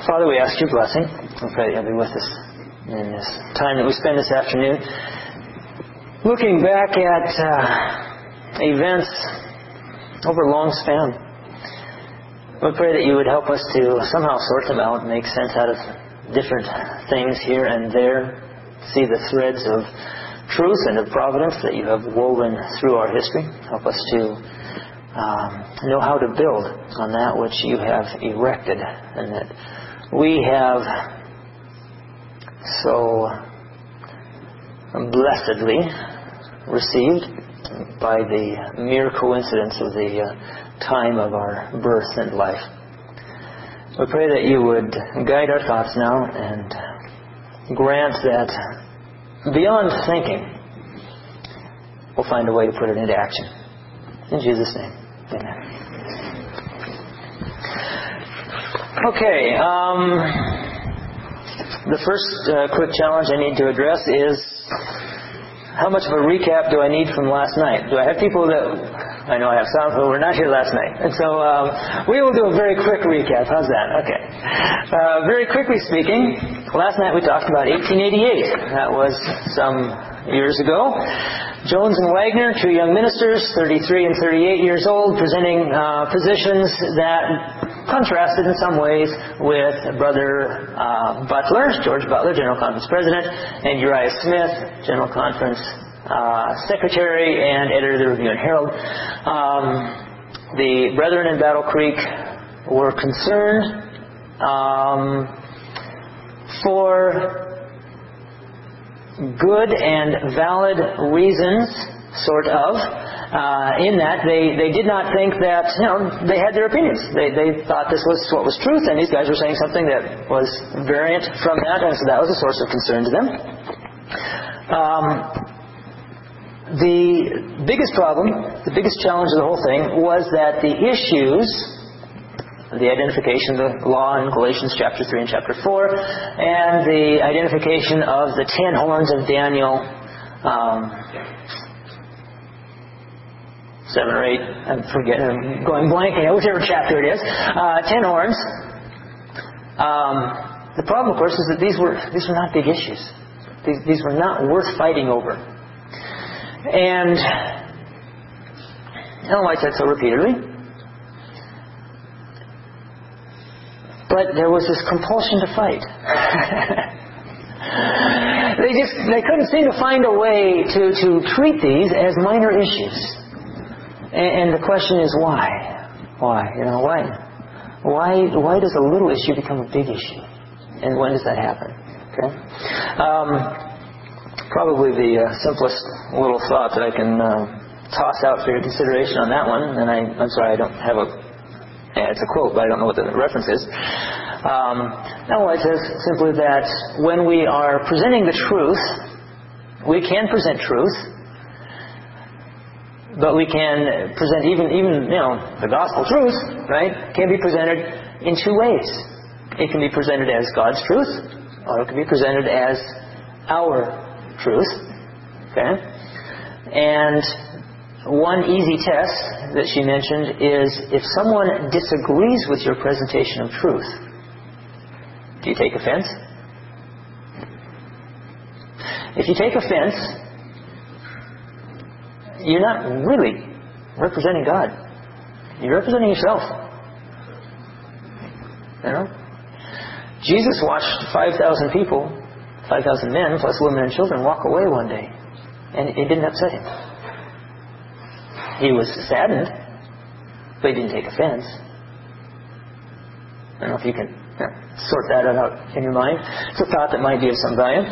Father, we ask your blessing. We pray that you'll be with us in this time that we spend this afternoon looking back at events over a long span. We pray that you would help us to somehow sort them out, make sense out of different things here and there, see the threads of truth and of providence that you have woven through our history. Help us to know how to build on that which you have erected and that we have so blessedly received by the mere coincidence of the time of our birth and life. We pray that you would guide our thoughts now and grant that beyond thinking we'll find a way to put it into action. In Jesus' name, amen. Okay, the first quick challenge I need to address is how much of a recap do I need from last night? Do I have people that... I know I have some who were not here last night. And so we will do a very quick recap. How's that? Okay. Very quickly speaking, last night we talked about 1888. That was some years ago. Jones and Wagner, two young ministers, 33 and 38 years old, presenting positions that contrasted in some ways with Brother Butler, George Butler, General Conference President, and Uriah Smith, General Conference Secretary and editor of the Review and Herald. The brethren in Battle Creek were concerned for good and valid reasons, sort of, in that they did not think that, they had their opinions. They thought this was what was truth, and these guys were saying something that was variant from that, and so that was a source of concern to them. The biggest problem, the biggest challenge of the whole thing was that the issues, the identification of the law in Galatians chapter 3 and chapter 4, and the identification of the 10 horns of Daniel 7 or 8, I'm forgetting, I'm going blank, whichever chapter it is, 10 horns. The problem, of course, is that these were not big issues. These were not worth fighting over. And Ellen White said so repeatedly. But there was this compulsion to fight. They couldn't seem to find a way to treat these as minor issues. And the question is why? Why? Why does a little issue become a big issue? And when does that happen? Okay. Probably the simplest little thought that I can toss out for your consideration on that one, and I'm sorry I don't have it's a quote, but I don't know what the reference is. Ellen White says simply that when we are presenting the truth, we can present truth, but we can present even the gospel truth, right, can be presented in two ways. It can be presented as God's truth, or it can be presented as our truth. Okay? And one easy test that she mentioned is if someone disagrees with your presentation of truth, do you take offense? If you take offense, you're not really representing God. You're representing yourself. Jesus watched 5,000 people, 5,000 men plus women and children walk away one day, and it didn't upset him. He was saddened, but he didn't take offense. I don't know if you can sort that out in your mind. It's a thought that might be of some value.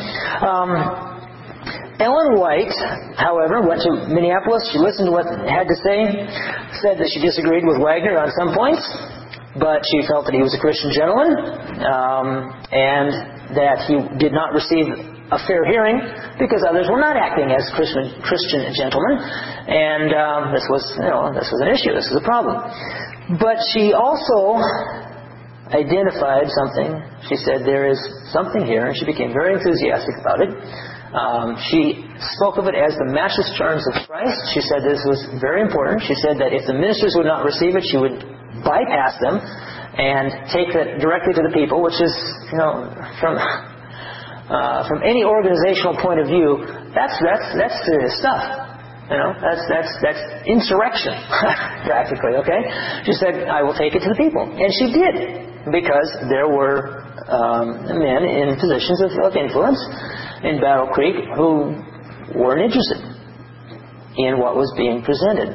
Ellen White, however, went to Minneapolis. She listened to what it had to say, said that she disagreed with Wagner on some points, but she felt that he was a Christian gentleman, and that he did not receive a fair hearing because others were not acting as Christian gentlemen, and this was an issue. This was a problem. But she also identified something. She said there is something here, and she became very enthusiastic about it. She spoke of it as the matchless charms of Christ. She said this was very important. She said that if the ministers would not receive it, she would bypass them and take that directly to the people, which is, from any organizational point of view, that's serious stuff. That's insurrection, practically, okay? She said, I will take it to the people. And she did, because there were men in positions of influence in Battle Creek who weren't interested in what was being presented.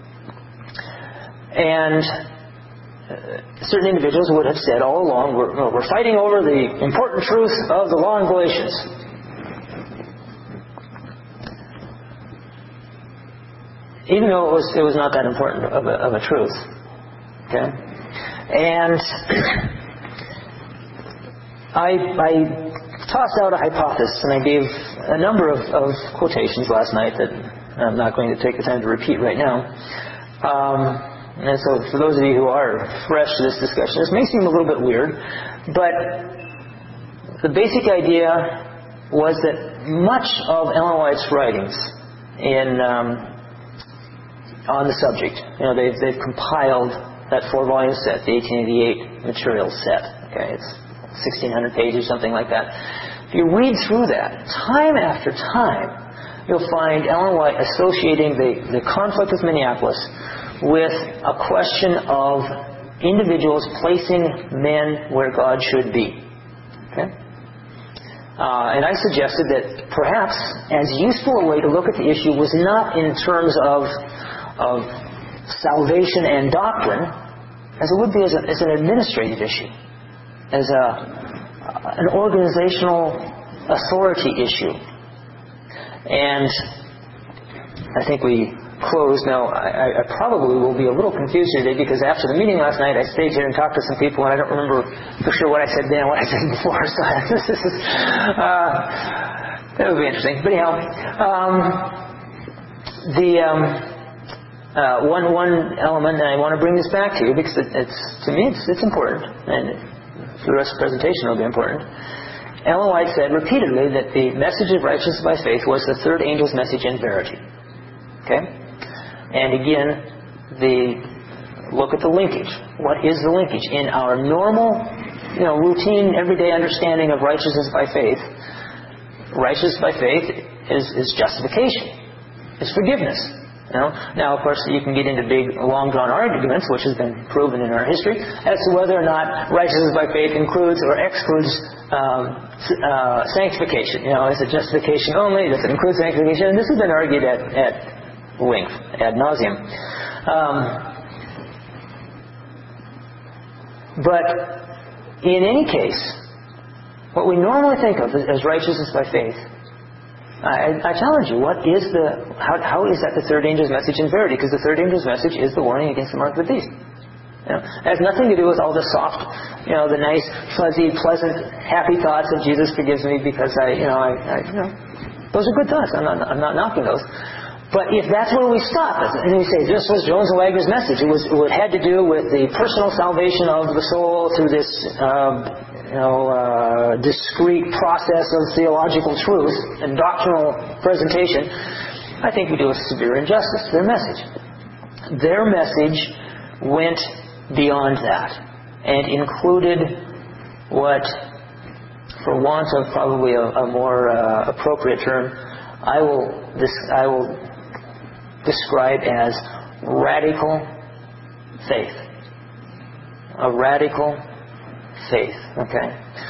And certain individuals would have said all along, we're fighting over the important truth of the law in Galatians. Even though it was not that important of a truth. Okay? And I tossed out a hypothesis, and I gave a number of quotations last night that I'm not going to take the time to repeat right now. And so for those of you who are fresh to this discussion, this may seem a little bit weird, but the basic idea was that much of Ellen White's writings on the subject, they've compiled that 4-volume set, the 1888 material set. Okay, it's 1,600 pages, something like that. If you read through that, time after time, you'll find Ellen White associating the conflict with Minneapolis with a question of individuals placing men where God should be. Okay? And I suggested that perhaps as useful a way to look at the issue was not in terms of salvation and doctrine, as it would be as an administrative issue, as an organizational authority issue. And I think we closed. Now, I probably will be a little confused today because after the meeting last night, I stayed here and talked to some people, and I don't remember for sure what I said then and what I said before. So that would be interesting. But anyhow, one element, and I want to bring this back to you because to me it's important, and for the rest of the presentation it'll be important. Ellen White said repeatedly that the message of righteousness by faith was the third angel's message in verity. Okay? And again, look at the linkage. What is the linkage? In our normal, routine, everyday understanding of righteousness by faith is justification. It's forgiveness. Now, of course, you can get into big, long-drawn arguments, which has been proven in our history, as to whether or not righteousness by faith includes or excludes sanctification. Is it justification only? Does it include sanctification? And this has been argued at length, ad nauseum. But in any case, what we normally think of as righteousness by faith, I challenge you, how is that the third angel's message in verity? Because the third angel's message is the warning against the mark of the beast. It has nothing to do with all the soft, the nice, fuzzy, pleasant, happy thoughts of Jesus forgives me because those are good thoughts. I'm not knocking those. But if that's where we stop, and we say this was Jones and Wagner's message, it had to do with the personal salvation of the soul through this discrete process of theological truth and doctrinal presentation, I think we do a severe injustice to their message. Their message went beyond that and included what, for want of probably a more appropriate term, I will describe as radical faith. A radical faith. Okay.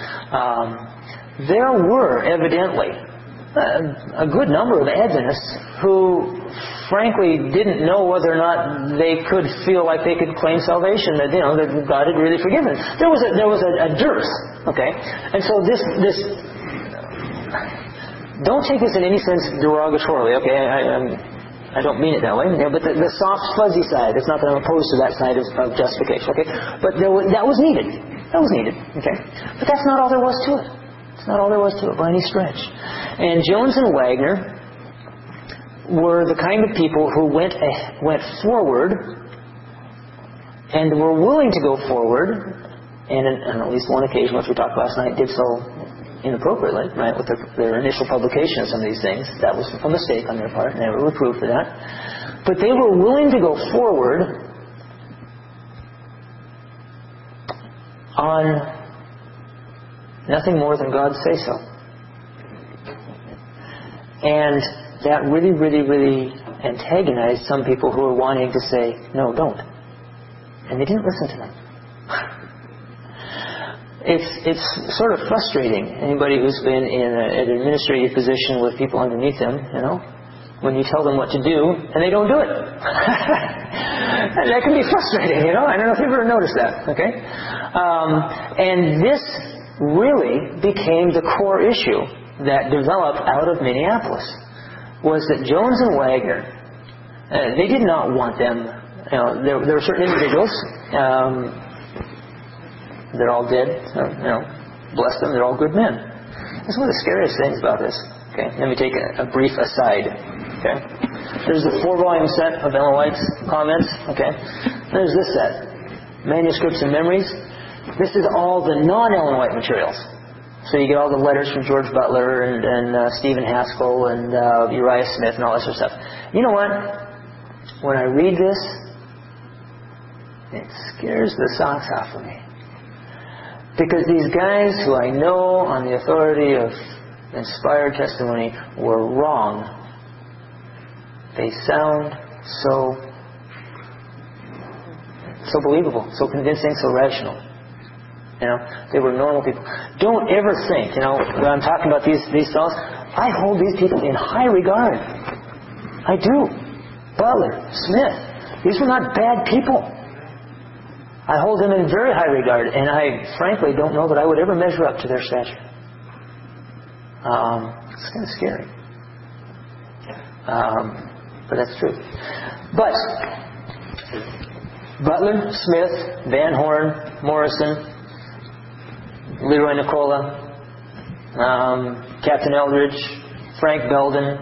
There were evidently a good number of Adventists who, frankly, didn't know whether or not they could feel like they could claim salvation, that that God had really forgiven. There was a dearth. Okay, and so this. Don't take this in any sense derogatorily. Okay, I don't mean it that way. But the soft, fuzzy side. It's not that I'm opposed to that side of justification. Okay, but that was needed. That was needed. Okay, but that's not all there was to it. It's not all there was to it by any stretch. And Jones and Wagner were the kind of people who went forward and were willing to go forward, and on at least one occasion, which we talked last night, did so inappropriately, right, with their initial publication of some of these things. That was a mistake on their part, and they were reproved for that. But they were willing to go forward on nothing more than God's say-so. And that really, really, really antagonized some people who were wanting to say, no, don't. And they didn't listen to them. It's sort of frustrating. Anybody who's been in an administrative position with people underneath them, when you tell them what to do and they don't do it. And that can be frustrating, I don't know if you've ever noticed that, okay? And this really became the core issue that developed out of Minneapolis, was that Jones and Wagner, they did not want them. There were certain individuals, they're all dead, so, bless them, they're all good men. That's one of the scariest things about this. Okay, let me take a brief aside. Okay, there's the 4-volume set of Ellen White's comments. Okay, there's this set, Manuscripts and Memories. This is all the non-Ellen White materials. So you get all the letters from George Butler and Stephen Haskell and Uriah Smith and all that sort of stuff. You know what? When I read this, it scares the socks off of me. Because these guys who I know on the authority of inspired testimony were wrong. They sound so believable, so convincing, so rational. They were normal people. Don't ever think, when I'm talking about these fellows, I hold these people in high regard. I do. Butler, Smith, these were not bad people. I hold them in very high regard, and I frankly don't know that I would ever measure up to their stature. It's kind of scary. But that's true. But Butler, Smith, Van Horn, Morrison, Leroy Nicola, Captain Eldridge, Frank Belden,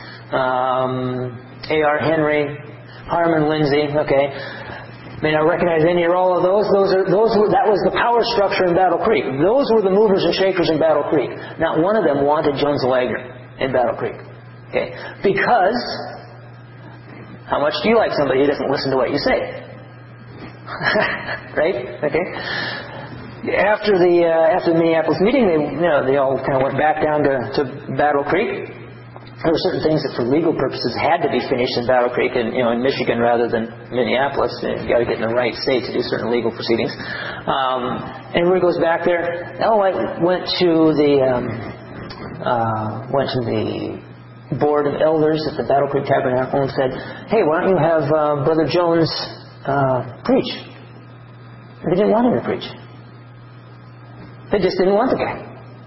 A.R. Henry, Harmon Lindsay, okay. May not recognize any or all of those. That was the power structure in Battle Creek. Those were the movers and shakers in Battle Creek. Not one of them wanted Jones and Wagner in Battle Creek. Okay? Because how much do you like somebody who doesn't listen to what you say? Right? Okay? After the Minneapolis meeting, they all kind of went back down to Battle Creek. There were certain things that for legal purposes had to be finished in Battle Creek and in Michigan rather than Minneapolis. You've got to get in the right state to do certain legal proceedings. And everybody goes back there. Ellen White went to the board of elders at the Battle Creek Tabernacle and said, "Hey, why don't you have Brother Jones preach?" And they didn't want him to preach. They just didn't want the guy.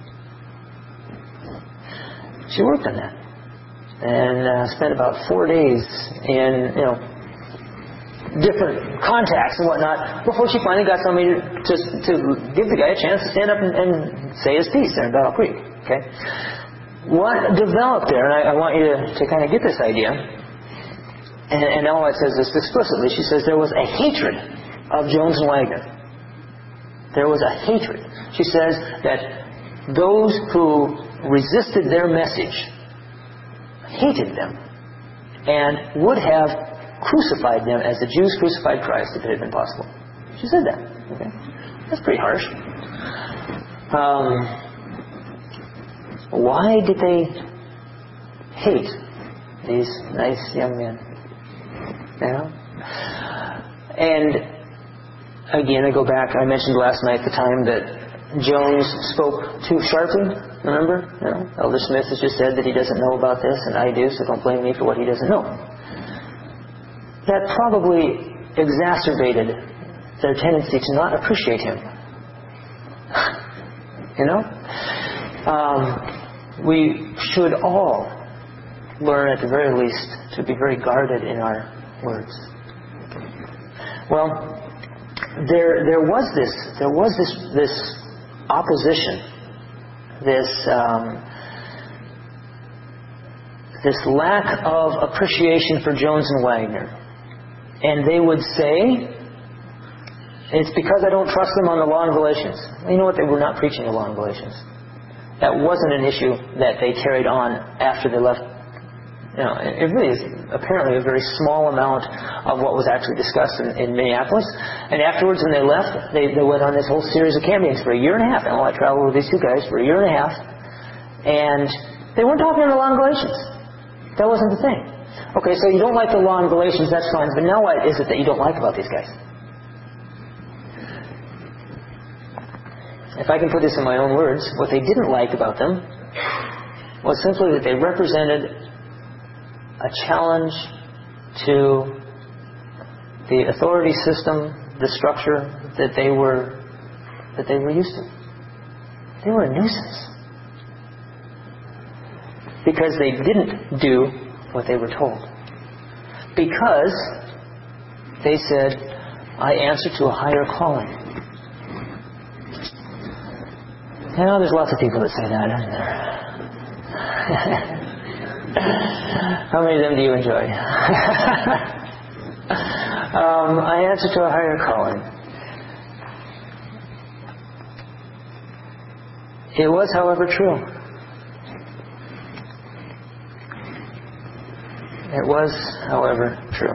She worked on that. And spent about 4 days in, different contacts and whatnot before she finally got somebody to give the guy a chance to stand up and say his piece there in Battle Creek. Okay, what developed there, and I want you to kind of get this idea. And Ellen White says this explicitly. She says there was a hatred of Jones and Wagner. There was a hatred. She says that those who resisted their message hated them and would have crucified them as the Jews crucified Christ if it had been possible. She said that. Okay? That's pretty harsh. Why did they hate these nice young men? And again, I go back, I mentioned last night the time that Jones spoke too sharply. Remember? Elder Smith has just said that he doesn't know about this, and I do, so don't blame me for what he doesn't know. That probably exacerbated their tendency to not appreciate him. We should all learn, at the very least, to be very guarded in our words. Well, there was this opposition, this lack of appreciation for Jones and Wagner. And they would say, it's because I don't trust them on the law in Galatians. You know what? They were not preaching the law in Galatians. That wasn't an issue that they carried on after they left it really is apparently a very small amount of what was actually discussed in Minneapolis. And afterwards, when they left, they went on this whole series of campings for a year and a half. And I traveled with these two guys for a year and a half. And they weren't talking in the law in Galatians. That wasn't the thing. Okay, so you don't like the law in Galatians, that's fine. But now what is it that you don't like about these guys? If I can put this in my own words, what they didn't like about them was simply that they represented a challenge to the authority system, the structure that they were used to. They were a nuisance because they didn't do what they were told. Because they said, "I answer to a higher calling." There's lots of people that say that, isn't there? How many of them do you enjoy? I answer to a higher calling. It was, however, true. It was, however, true.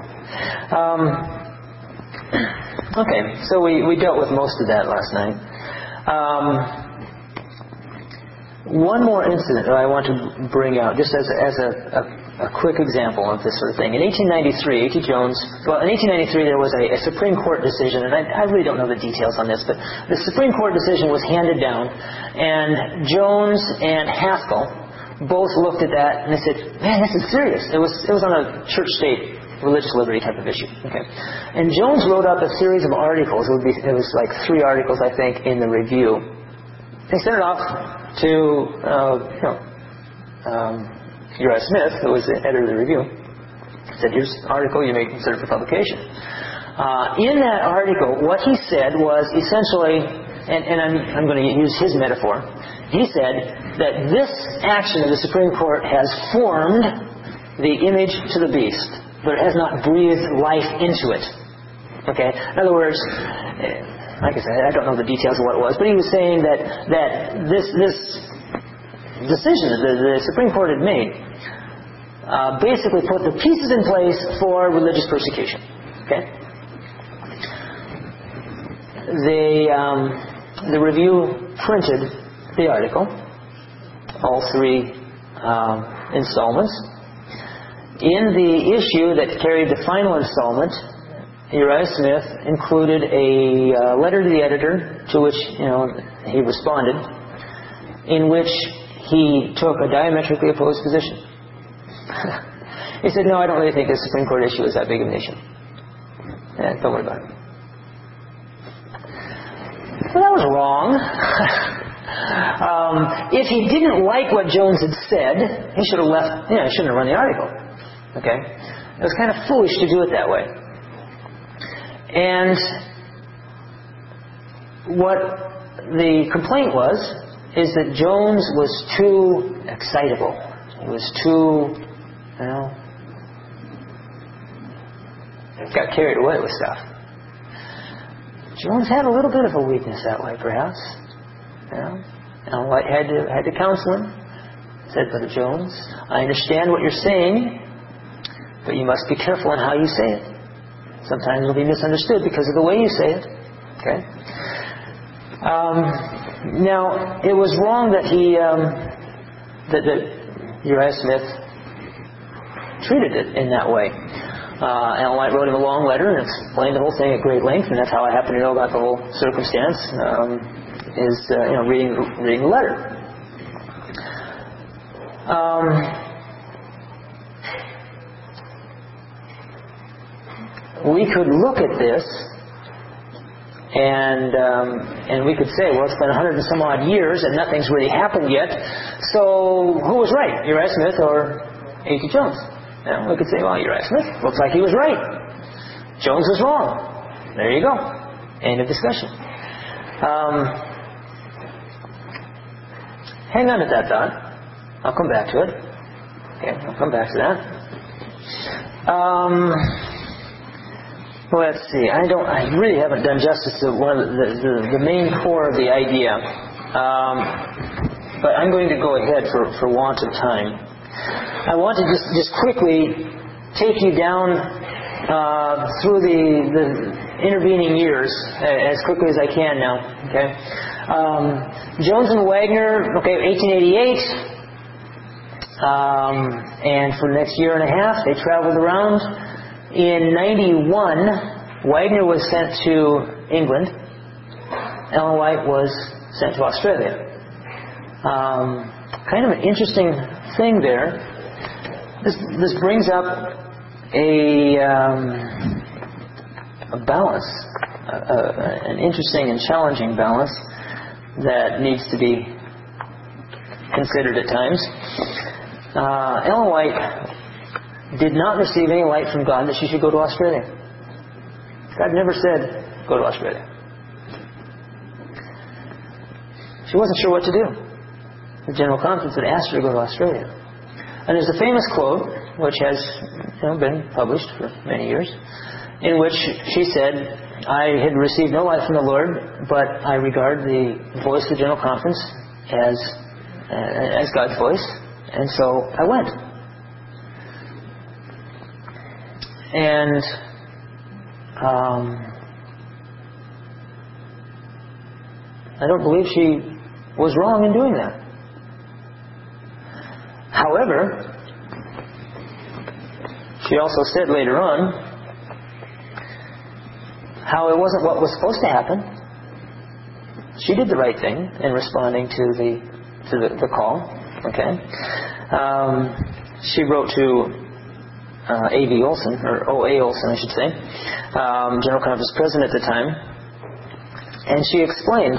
Okay, so we dealt with most of that last night. One more incident that I want to bring out, just as a quick example of this sort of thing. In 1893, A.T. Jones, in 1893 there was a Supreme Court decision, and I really don't know the details on this, but the Supreme Court decision was handed down, and Jones and Haskell both looked at that and they said, "Man, this is serious." It was on a church-state religious liberty type of issue. Okay, and Jones wrote up a series of articles. It was like 3 articles, I think, in the Review. They sent it off to Uriah Smith, who was the editor of the Review. He said, "Here's an article you may consider for publication." In that article, what he said was essentially, and I'm going to use his metaphor. He said that this action of the Supreme Court has formed the image to the beast, but it has not breathed life into it. Okay? In other words, like I said, I don't know the details of what it was, but he was saying that this decision that the Supreme Court had made basically put the pieces in place for religious persecution. Okay? The Review printed the article, all 3 installments. In the issue that carried the final installment, Uriah Smith included a letter to the editor, to which he responded, in which he took a diametrically opposed position. He said, "No, I don't really think the Supreme Court issue is that big of an issue. Don't worry about it." Well, that was wrong. If he didn't like what Jones had said, he should have left. He shouldn't have run the article. Okay, it was kind of foolish to do it that way. And what the complaint was is that Jones was too excitable. He was too, got carried away with stuff. Jones had a little bit of a weakness that way, perhaps. And I had to counsel him. Said, "Brother Jones, I understand what you're saying, but you must be careful on how you say it. Sometimes it'll be misunderstood because of the way you say it." Okay. Now, it was wrong that that Uriah Smith treated it in that way. Ellen White wrote him a long letter and explained the whole thing at great length, and that's how I happen to know about the whole circumstance. Reading the letter. We could look at this and we could say, well, it's been 100 and some odd years and nothing's really happened yet. So who was right, Uriah Smith or A.T. Jones? We could say, well, Uriah Smith looks like he was right. Jones was wrong. There you go. End of discussion. Hang on to that thought. I'll come back to it. Okay, I'll come back to that. Let's see. I really haven't done justice to one of the main core of the idea. But I'm going to go ahead for want of time. I want to just quickly take you down through the intervening years as quickly as I can now. Okay, Jones and Wagner. Okay, 1888. And for the next year and a half, they traveled around. In 91, Wagner was sent to England. Ellen White was sent to Australia. Kind of an interesting thing there. This brings up a balance, an interesting and challenging balance that needs to be considered at times. Ellen White did not receive any light from God that she should go to Australia. God never said, go to Australia. She wasn't sure what to do. The General Conference had asked her to go to Australia. And there's a famous quote, which has been published for many years, in which she said, I had received no light from the Lord, but I regard the voice of the General Conference as God's voice, and so I went. And I don't believe she was wrong in doing that. However, she also said later on how it wasn't what was supposed to happen. She did the right thing in responding to the call. Okay, she wrote to A.V. Olson, or O.A. Olson, I should say, General Conference President at the time, and she explained.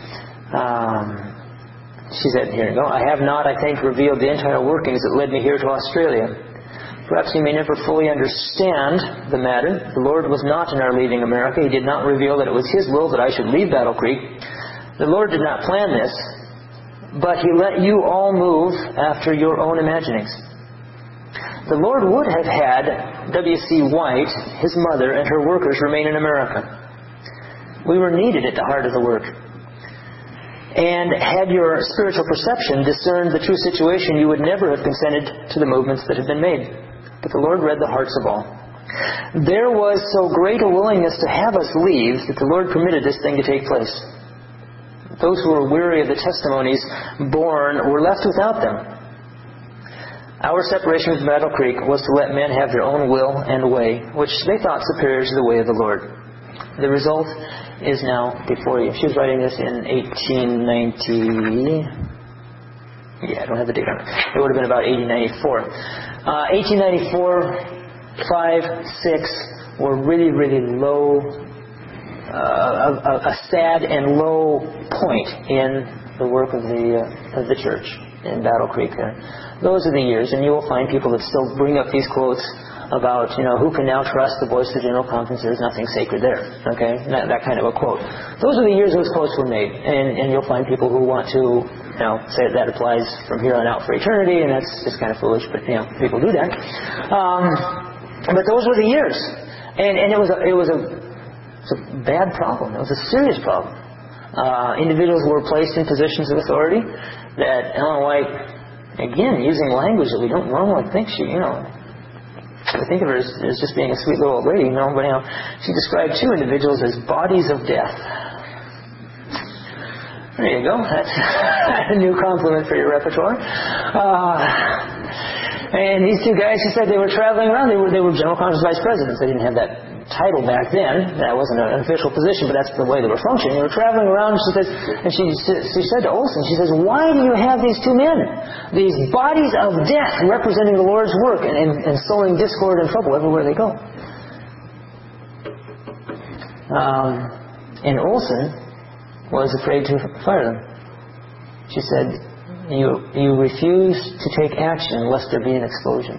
She said, here you go, I have not, I think, revealed the entire workings that led me here to Australia. Perhaps you may never fully understand the matter. The Lord was not in our leaving America. He did not reveal that it was His will that I should leave Battle Creek. The Lord did not plan this, but He let you all move after your own imaginings. The Lord would have had W.C. White, his mother, and her workers remain in America. We were needed at the heart of the work. And had your spiritual perception discerned the true situation, you would never have consented to the movements that have been made. But the Lord read the hearts of all. There was so great a willingness to have us leave that the Lord permitted this thing to take place. Those who were weary of the testimonies born were left without them. Our separation from Battle Creek was to let men have their own will and way, which they thought superior to the way of the Lord. The result is now before you. She was writing this in 1890. Yeah, I don't have the date on it. It would have been about 1894. 1894, 5, 6 were really, really low, a sad and low point in the work of the church in Battle Creek there. Those are the years, and you will find people that still bring up these quotes about, who can now trust the voice of the General Conference? There's nothing sacred there. Okay? That kind of a quote. Those are the years those quotes were made. And you'll find people who want to, say that applies from here on out for eternity, and that's just kind of foolish, but, people do that. But those were the years. And it was a bad problem. It was a serious problem. Individuals were placed in positions of authority that Ellen White, again, using language that we don't normally think I think of her as just being a sweet little old lady, but she described two individuals as bodies of death. There you go. That's a new compliment for your repertoire. And these two guys, she said they were traveling around. They were General Conference Vice Presidents. They didn't have that title back then. That wasn't an official position, but that's the way they were functioning. They were traveling around, and she said to Olson, she says, why do you have these two men? These bodies of death representing the Lord's work and sowing discord and trouble everywhere they go. And Olson was afraid to fire them. She said, you refuse to take action lest there be an explosion.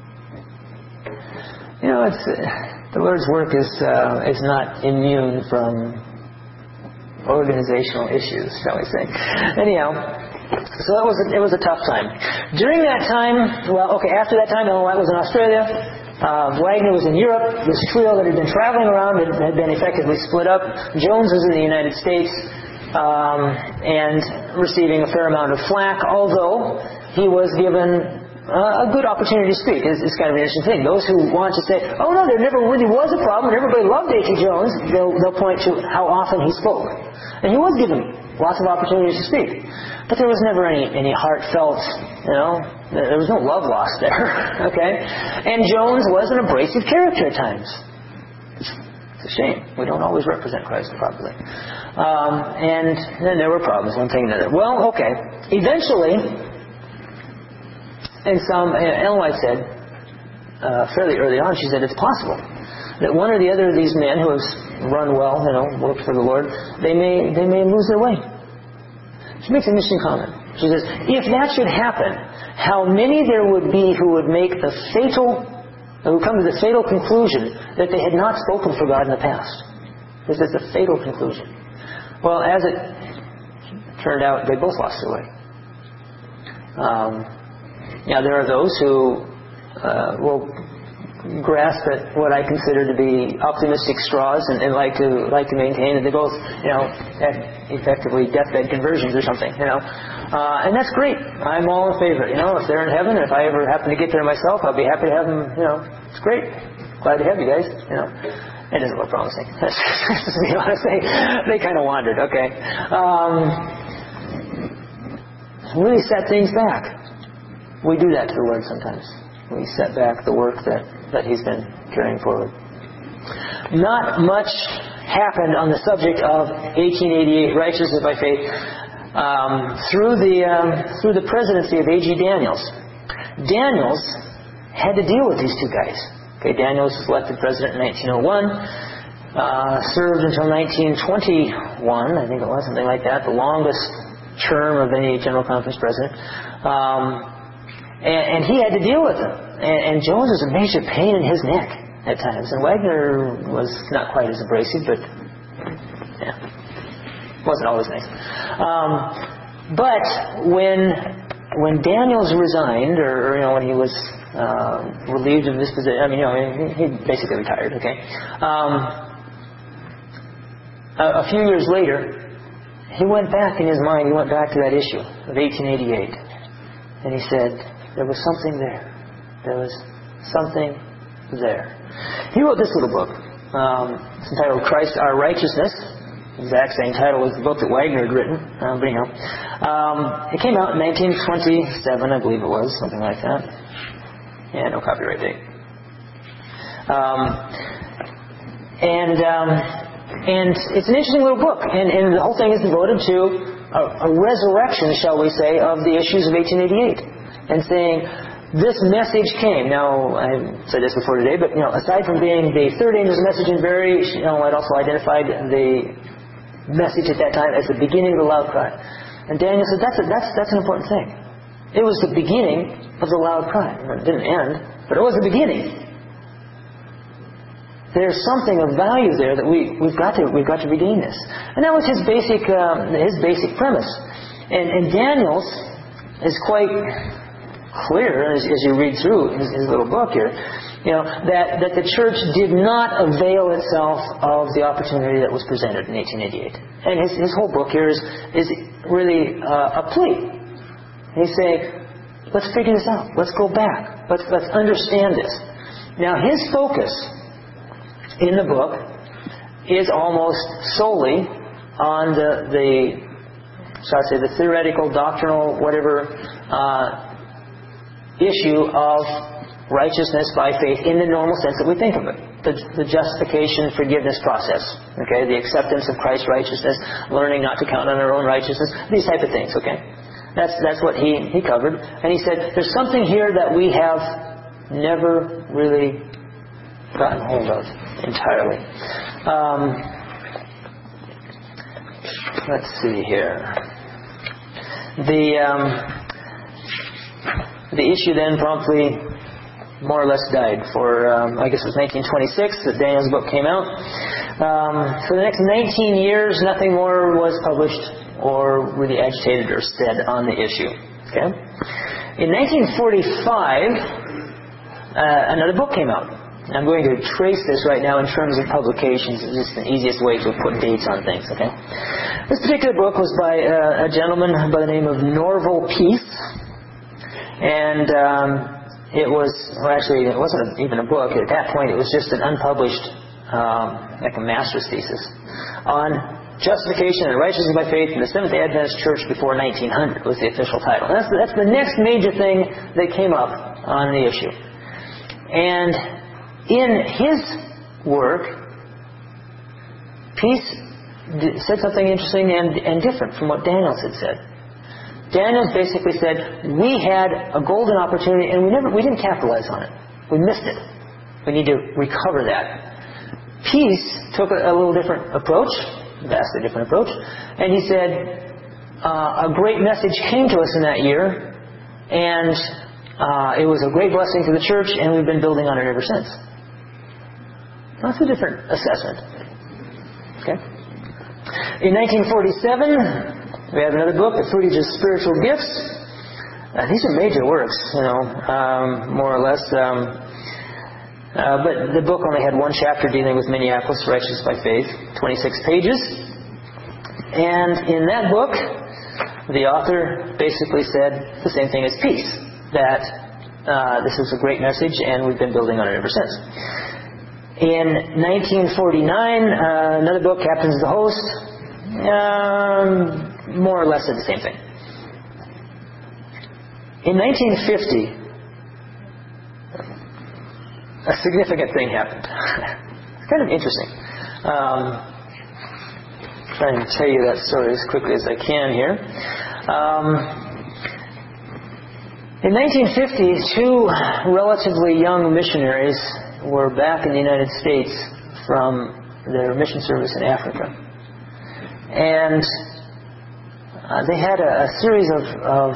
The Lord's work is not immune from organizational issues, shall we say. Anyhow, so it was a tough time. During that time, after that time, Ellen White was in Australia. Wagner was in Europe. This trio that had been traveling around had been effectively split up. Jones was in the United States and receiving a fair amount of flack, although he was given a good opportunity to speak. It's kind of an interesting thing. Those who want to say, oh no, there never really was a problem, and everybody loved A.T. Jones, they'll point to how often he spoke. And he was given lots of opportunities to speak. But there was never any heartfelt, there was no love lost there. Okay? And Jones was an abrasive character at times. It's a shame. We don't always represent Christ properly. And then there were problems, one thing and another. Well, okay. Eventually, and Ellen White said, fairly early on, she said it's possible that one or the other of these men who has run well, worked for the Lord, they may lose their way. She makes an interesting comment. She says, if that should happen, how many there would be who would come to the fatal conclusion that they had not spoken for God in the past. This is the fatal conclusion. Well, as it turned out, they both lost their way. Now, there are those who will grasp at what I consider to be optimistic straws and like to maintain that they both, had effectively deathbed conversions or something, and that's great. I'm all in favor. If they're in heaven, if I ever happen to get there myself, I'll be happy to have them. It's great. Glad to have you guys. It doesn't look promising. To be honest, they kind of wandered. Okay, really set things back. We do that to the Lord sometimes. We set back the work that He's been carrying forward. Not much happened on the subject of 1888 righteousness by faith through the presidency of A.G. Daniels. Daniels had to deal with these two guys. Okay, Daniels was elected president in 1901, served until 1921, I think it was, something like that, the longest term of any General Conference president. And he had to deal with them. And Jones was a major pain in his neck at times. And Wagner was not quite as abrasive, but wasn't always nice. But when Daniels resigned, or when he was relieved of this position, he basically retired. Okay. A few years later, he went back in his mind. He went back to that issue of 1888, and he said, there was something there. There was something there. He wrote this little book. It's entitled Christ Our Righteousness. Exact same title as the book that Wagner had written. It came out in 1927, I believe it was, something like that. Yeah, no copyright date. And it's an interesting little book. And the whole thing is devoted to a resurrection, shall we say, of the issues of 1888. And saying, this message came. Now, I said this before today, but, aside from being the third angel's message in very, I'd also identified the message at that time as the beginning of the loud cry. And Daniel said, that's an important thing. It was the beginning of the loud cry. It didn't end, but it was the beginning. There's something of value there that we've got to regain this. And that was his basic premise. And Daniel's is quite clear as you read through his little book here, that the church did not avail itself of the opportunity that was presented in 1888. And his whole book here is really a plea. He's saying, let's figure this out. Let's go back. Let's understand this. Now, his focus in the book is almost solely on the theoretical, doctrinal, whatever, issue of righteousness by faith in the normal sense that we think of it. The justification, forgiveness process. Okay, the acceptance of Christ's righteousness, learning not to count on our own righteousness, these type of things. Okay, that's what he covered. And he said, there's something here that we have never really gotten hold of entirely. Let's see here. The issue then promptly more or less died for, I guess it was 1926 that Daniel's book came out. For the next 19 years, nothing more was published or really agitated or said on the issue. Okay? In 1945, another book came out. I'm going to trace this right now in terms of publications. It's just the easiest way to put dates on things. Okay? This particular book was by a gentleman by the name of Norval Peace. And it was, well, actually, it wasn't even a book. At that point, it was just an unpublished, like a master's thesis on justification and righteousness by faith in the Seventh-day Adventist Church before 1900 was the official title. And that's the next major thing that came up on the issue. And in his work, Peace said something interesting and different from what Daniels had said. Daniels basically said, we had a golden opportunity and we didn't capitalize on it. We missed it. We need to recover that. Peace took a little different approach, vastly different approach, and he said, a great message came to us in that year, and it was a great blessing to the church, and we've been building on it ever since. That's a different assessment. Okay. In 1947, we have another book, The Fruitage of Spiritual Gifts. These are major works, more or less. But the book only had one chapter dealing with Minneapolis, Righteous by Faith, 26 pages. And in that book, the author basically said the same thing as Peace, that this is a great message and we've been building on it ever since. In 1949, another book, Captains of the Host, more or less said the same thing. In 1950, a significant thing happened. It's kind of interesting. Try and tell you that story as quickly as I can here. In 1950, two relatively young missionaries were back in the United States from their mission service in Africa. And they had a series of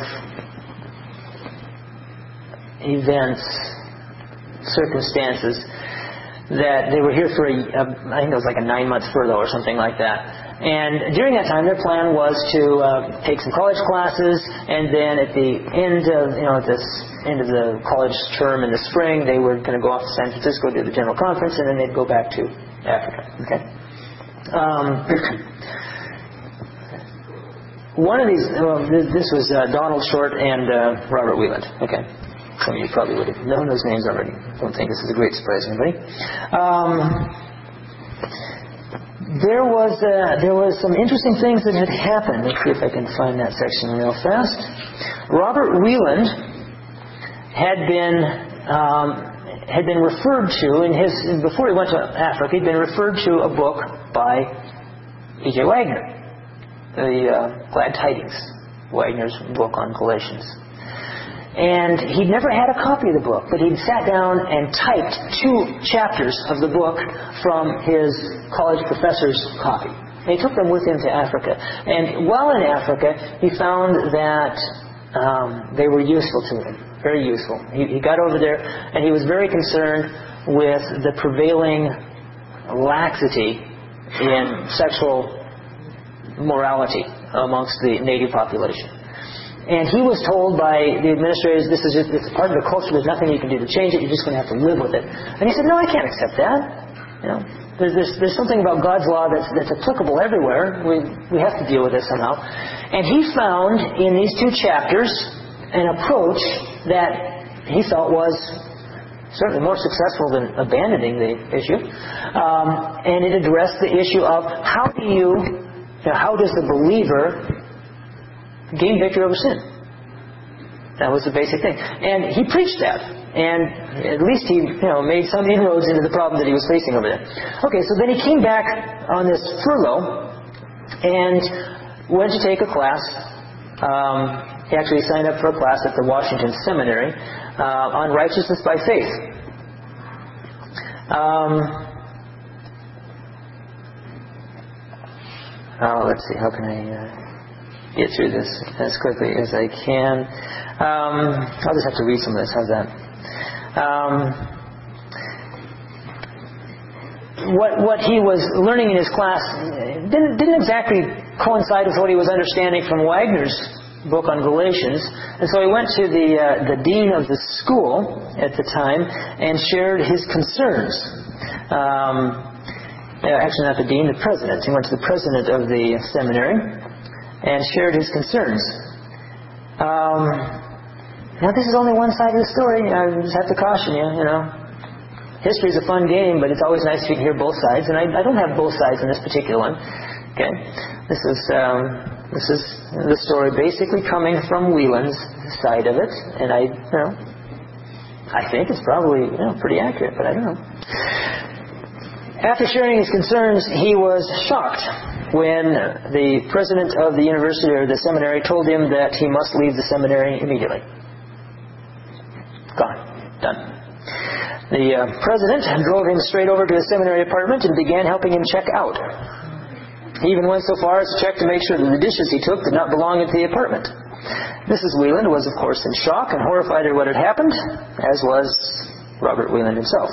events, circumstances, that they were here for I think it was like a 9-month furlough or something like that. And during that time, their plan was to take some college classes, and then at the end of end of the college term in the spring, they were going to go off to San Francisco to the general conference, and then they'd go back to Africa. Okay. One of these, this was Donald Short and Robert Wieland. Okay. Some of you probably would have known those names already. Don't think this is a great surprise to anybody. There was some interesting things that had happened. Let's see if I can find that section real fast. Robert Wieland had been referred to before he went to Africa. He'd been referred to a book by E.J. Wagner, the Glad Tidings, Wagner's book on Galatians. And he'd never had a copy of the book, but he'd sat down and typed 2 chapters of the book from his college professor's copy. And he took them with him to Africa. And while in Africa, he found that they were useful to him, very useful. He got over there, and he was very concerned with the prevailing laxity in sexual morality amongst the native population. And he was told by the administrators, it's part of the culture, there's nothing you can do to change it, you're just going to have to live with it. And he said, no, I can't accept that. There's something about God's law that's applicable everywhere. We have to deal with it somehow. And he found in these 2 chapters an approach that he felt was certainly more successful than abandoning the issue. And it addressed the issue of how does the believer gain victory over sin? That was the basic thing. And he preached that. And at least he made some inroads into the problem that he was facing over there. Okay, so then he came back on this furlough and went to take a class. He actually signed up for a class at the Washington Seminary on righteousness by faith. Let's see, how can I get through this as quickly as I can. I'll just have to read some of this. How's that? What he was learning in his class didn't exactly coincide with what he was understanding from Wagner's book on Galatians, and so he went to the dean of the school at the time and shared his concerns. Actually, not the dean, the president. He went to the president of the seminary and shared his concerns. Now, this is only one side of the story. I just have to caution you, History is a fun game, but it's always nice if you can hear both sides. And I don't have both sides in this particular one. Okay? This is the story basically coming from Wieland's side of it. And I think it's probably pretty accurate, but I don't know. After sharing his concerns, he was shocked when the president of the university or the seminary told him that he must leave the seminary immediately. Gone. Done. The president drove him straight over to his seminary apartment and began helping him check out. He even went so far as to check to make sure that the dishes he took did not belong into the apartment. Mrs. Wieland was, of course, in shock and horrified at what had happened, as was Robert Wieland himself.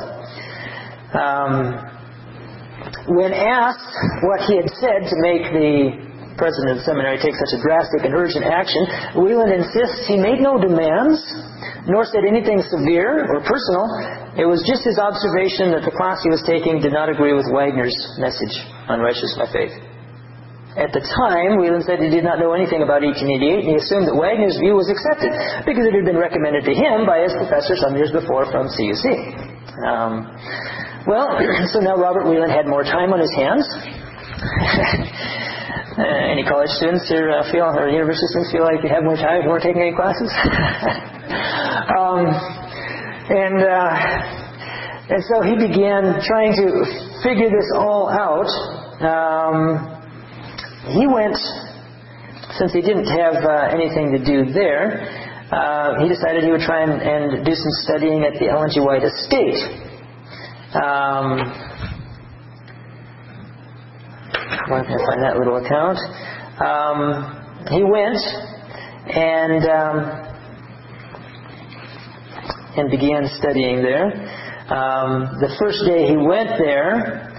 When asked what he had said to make the president of the seminary take such a drastic and urgent action, Wieland insists he made no demands, nor said anything severe or personal. It was just his observation that the class he was taking did not agree with Wagner's message on Righteous by Faith. At the time, Wieland said he did not know anything about 1888, and he assumed that Wagner's view was accepted because it had been recommended to him by his professor some years before from CUC. So now Robert Wieland had more time on his hands. Any college students here or university students feel like you have more time if you weren't taking any classes? And so he began trying to figure this all out. He went, since he didn't have anything to do there, he decided he would try and do some studying at the Ellen G. White Estate. Where can I find that little account? He went and began studying there. The first day he went there,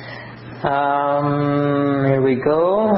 here we go.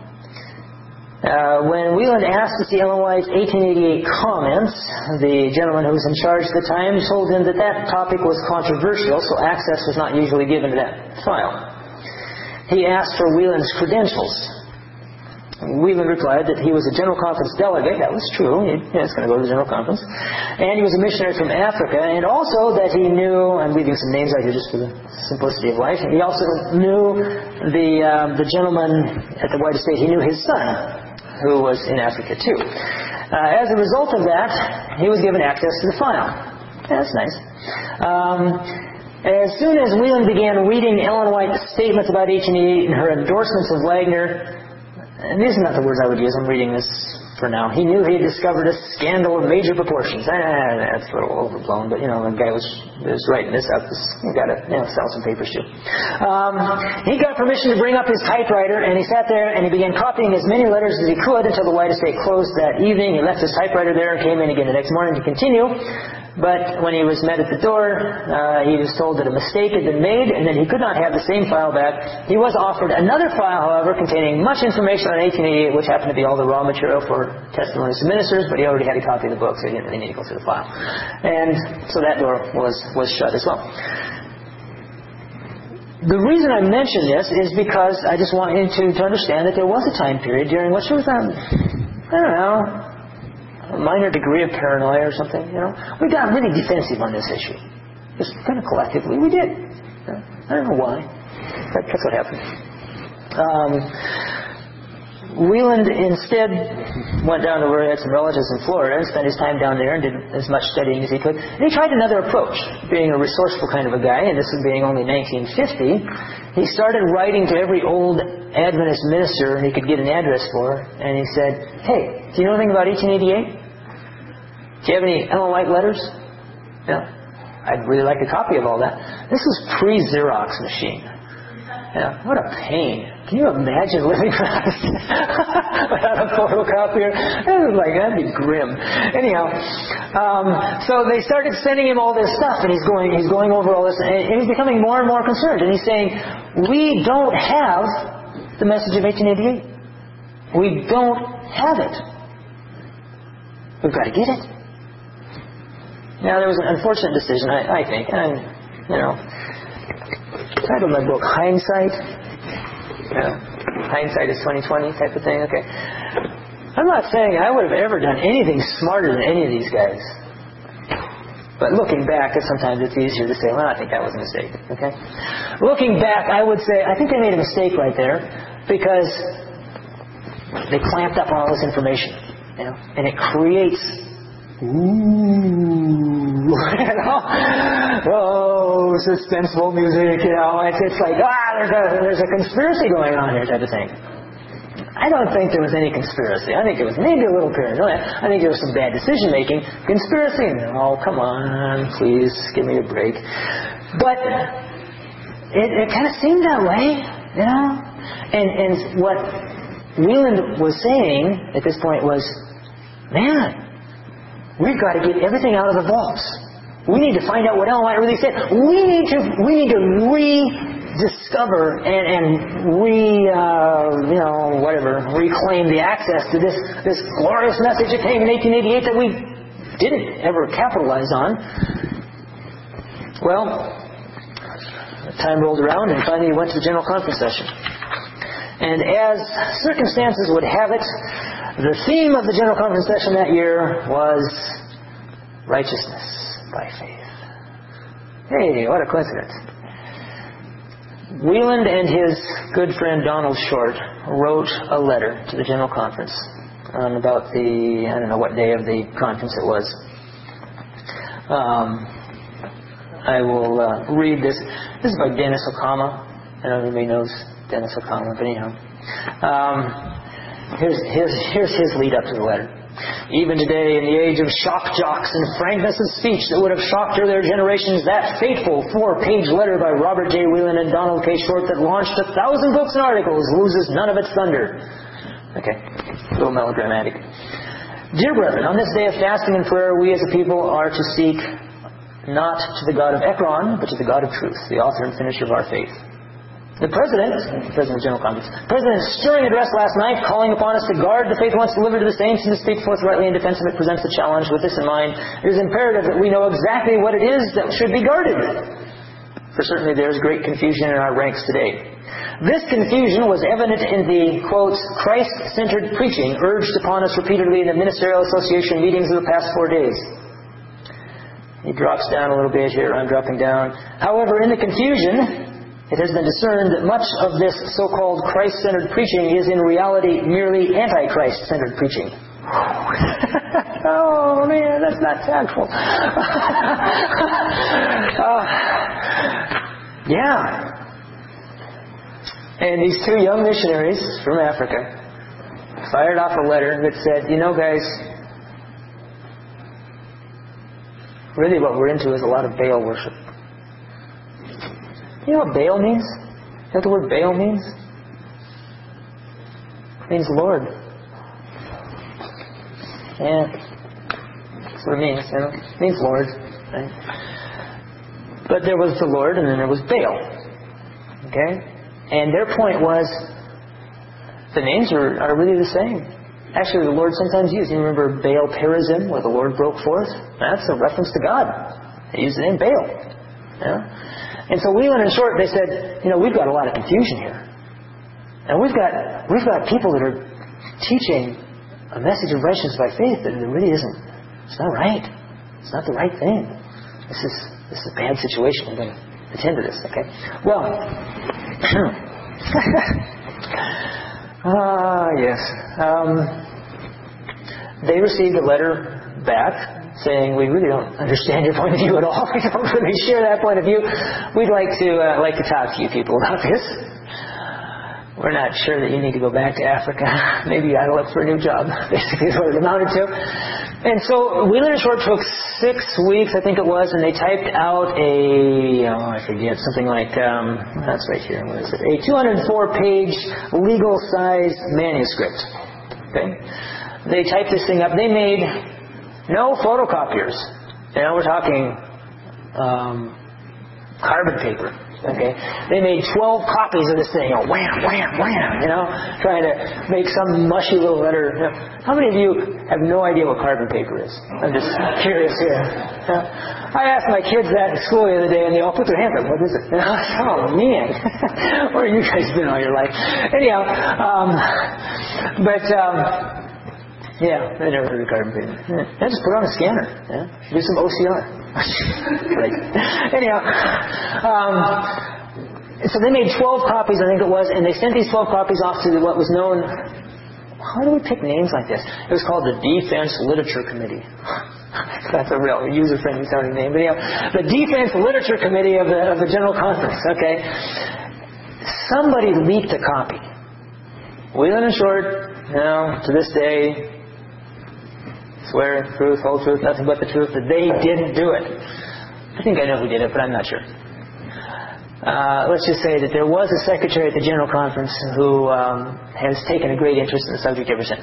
When Wieland asked to see Ellen White's 1888 comments, the gentleman who was in charge at the time told him that topic was controversial, so access was not usually given to that file. He asked for Wieland's credentials. Wieland replied that he was a General Conference delegate. That was true. He was going to go to the General Conference. And he was a missionary from Africa. And also that he knew, I'm leaving some names out here just for the simplicity of life, he also knew the gentleman at the White Estate. He knew his son, who was in Africa too. As a result of that, he was given access to the file. Yeah, that's nice. As soon as Wieland began reading Ellen White's statements about 1888 and her endorsements of Wagner, and these are not the words I would use, I'm reading this for now, he knew he had discovered a scandal of major proportions. That's a little overblown, but the guy was writing this up. He's got to sell some papers too. He got permission to bring up his typewriter, and he sat there and he began copying as many letters as he could until the White Estate closed that evening. He left his typewriter there and came in again the next morning to continue. But when he was met at the door, he was told that a mistake had been made and that he could not have the same file back. He was offered another file, however, containing much information on 1888, which happened to be all the raw material for testimonies to ministers, but he already had a copy of the book, so he didn't really need to go through the file. And so that door was shut as well. The reason I mention this is because I just want you to understand that there was a time period during which there was a minor degree of paranoia or something, We got really defensive on this issue. Just kind of collectively, we did. I don't know why. That's what happened. Wieland instead went down to where he had some relatives in Florida and spent his time down there and did as much studying as he could. And he tried another approach, being a resourceful kind of a guy, and this was being only 1950. He started writing to every old Adventist minister he could get an address for, and he said, "Hey, do you know anything about 1888? Do you have any Ellen White letters?" "Yeah, I'd really like a copy of all that." This was pre-Xerox machine. What a pain. Can you imagine living without a photocopier? That'd be grim. Anyhow, so they started sending him all this stuff, and he's going over all this, and he's becoming more and more concerned. And he's saying, "We don't have the message of 1888. We don't have it. We've got to get it." Now, there was an unfortunate decision, I think, and, title of my book, Hindsight. Hindsight is 20/20 type of thing. Okay. I'm not saying I would have ever done anything smarter than any of these guys. But looking back, sometimes it's easier to say, well, I think that was a mistake. Okay? Looking back, I would say, I think they made a mistake right there because they clamped up on all this information. And it creates, suspenseful music, It's like, there's a conspiracy going on here type of thing. I don't think there was any conspiracy. I think it was maybe a little paranoia. I think there was some bad decision-making. Conspiracy? No, come on, please, give me a break. But it kind of seemed that way, And what Wieland was saying at this point was, man, we've got to get everything out of the vaults. We need to find out what Ellen White really said. We need to rediscover and reclaim the access to this glorious message that came in 1888 that we didn't ever capitalize on. Well, time rolled around and finally went to the General Conference session. And as circumstances would have it, the theme of the General Conference session that year was righteousness by faith. Hey, what a coincidence. Wieland and his good friend Donald Short wrote a letter to the General Conference on about I don't know what day of the conference it was. I will read this. This is by Dennis Okama. I don't know if anybody knows Dennis Okama, but anyhow. Here's his lead up to the letter. Even today, in the age of shock jocks and frankness of speech that would have shocked earlier generations, that fateful 4-page letter by Robert J. Wieland and Donald K. Short that launched 1,000 books and articles loses none of its thunder. Okay, a little melodramatic. Dear brethren, on this day of fasting and prayer, we as a people are to seek not to the God of Ekron, but to the God of truth, the author and finisher of our faith. The President of the General Conference, President's stirring address last night, calling upon us to guard the faith once delivered to the saints and to speak forthrightly in defense of it, presents the challenge. With this in mind, it is imperative that we know exactly what it is that should be guarded. For certainly there is great confusion in our ranks today. This confusion was evident in the, quote, Christ-centered preaching urged upon us repeatedly in the Ministerial Association meetings of the past 4 days. He drops down a little bit here. I'm dropping down. However, in the confusion, it has been discerned that much of this so-called Christ-centered preaching is in reality merely anti-Christ-centered preaching. Oh, man, that's not tactful. Yeah. And these 2 young missionaries from Africa fired off a letter that said, guys, really what we're into is a lot of Baal worship. You know what Baal means? You know what the word Baal means? It means Lord. Yeah. That's what it means, It means Lord. Right? But there was the Lord and then there was Baal. Okay? And their point was, the names are really the same. Actually, the Lord sometimes used. You remember Baal Perazim, where the Lord broke forth? That's a reference to God. They used the name Baal. Yeah? And so Wieland and Short, they said, we've got a lot of confusion here. And we've got people that are teaching a message of righteousness by faith that really isn't, it's not right. It's not the right thing. This is a bad situation. I'm going to attend to this, okay? Well, yes. They received a letter back saying, we really don't understand your point of view at all. We don't really share that point of view. We'd like to talk to you people about this. We're not sure that you need to go back to Africa. Maybe you ought to look for a new job. Basically is what it amounted to. And so Wieland and Short took 6 weeks, I think it was, and they typed out I forget, something like, that's right here, what is it? A 204-page legal-size manuscript. Okay? They typed this thing up. They made no photocopiers. We're talking carbon paper. Okay, they made 12 copies of this thing. Wham, wham, wham. Trying to make some mushy little letter. How many of you have no idea what carbon paper is? I'm just curious here. I asked my kids that in school the other day, and they all put their hands up. What is it? Oh man, where have you guys been all your life? Anyhow, Yeah, I never heard of carbon payment. Yeah. Just put it on a scanner. Yeah. Do some OCR. Right. Anyhow, so they made 12 copies, I think it was, and they sent these 12 copies off to what was known. How do we pick names like this? It was called the Defense Literature Committee. That's a real user-friendly sounding name. But the Defense Literature Committee of the General Conference. Okay. Somebody leaked a copy. Wheelan and Short, to this day, swear, truth, whole truth, nothing but the truth, that they didn't do it. I think I know who did it, but I'm not sure. Let's just say that there was a secretary at the General Conference who has taken a great interest in the subject ever since.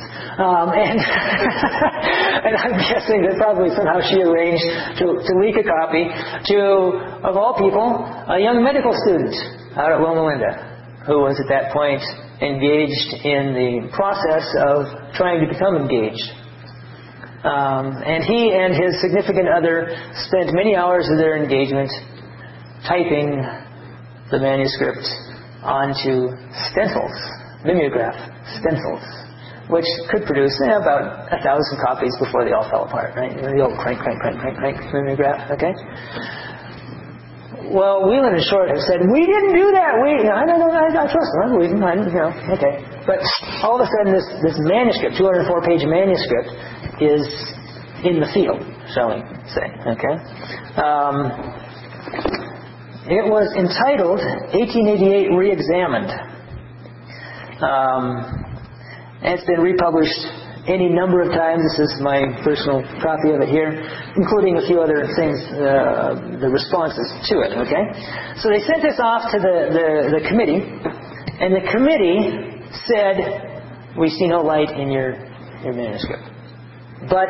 And I'm guessing that probably somehow she arranged to leak a copy to, of all people, a young medical student out at Loma Linda, who was at that point engaged in the process of trying to become engaged. And he and his significant other spent many hours of their engagement typing the manuscript onto stencils, mimeograph stencils, which could produce about 1,000 copies before they all fell apart, right? The old crank, mimeograph, okay? Well, Wheelan and Short have said, we didn't do that. I trust them. I believe them. Okay. But all of a sudden, this manuscript, 204-page manuscript, is in the field, shall we say, okay? It was entitled 1888 Re-Examined. And it's been republished any number of times. This is my personal copy of it here, including a few other things, the responses to it, okay? So they sent this off to the committee, and the committee said, we see no light in your manuscript. But,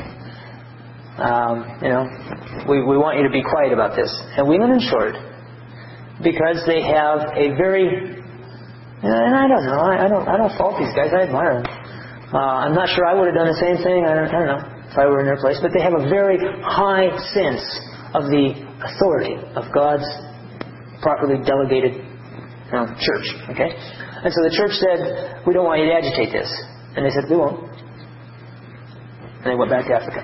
we want you to be quiet about this. And Wheelan and Short, because they have a very, and I don't know, I don't fault these guys, I admire them. I'm not sure I would have done the same thing, I don't know, if I were in their place, but they have a very high sense of the authority of God's properly delegated church, okay? And so the church said, we don't want you to agitate this. And they said, we won't. And they went back to Africa.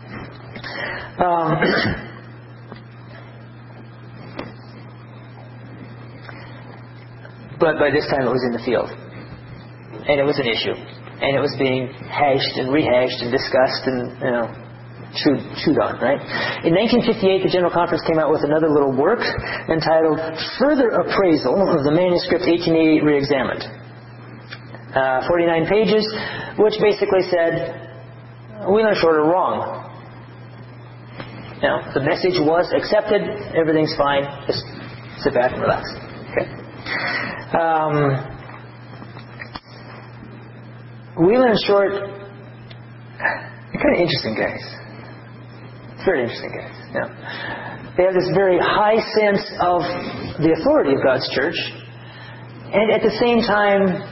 But by this time it was in the field. And it was an issue. And it was being hashed and rehashed and discussed and, chewed on, right? In 1958, the General Conference came out with another little work entitled Further Appraisal of the Manuscript 1888 Re-Examined. 49 pages, which basically said, Wheelan and Short are wrong. The message was accepted, everything's fine, just sit back and relax. Okay? Wheelan and Short, they're kind of interesting guys. Very interesting guys. They have this very high sense of the authority of God's church, and at the same time,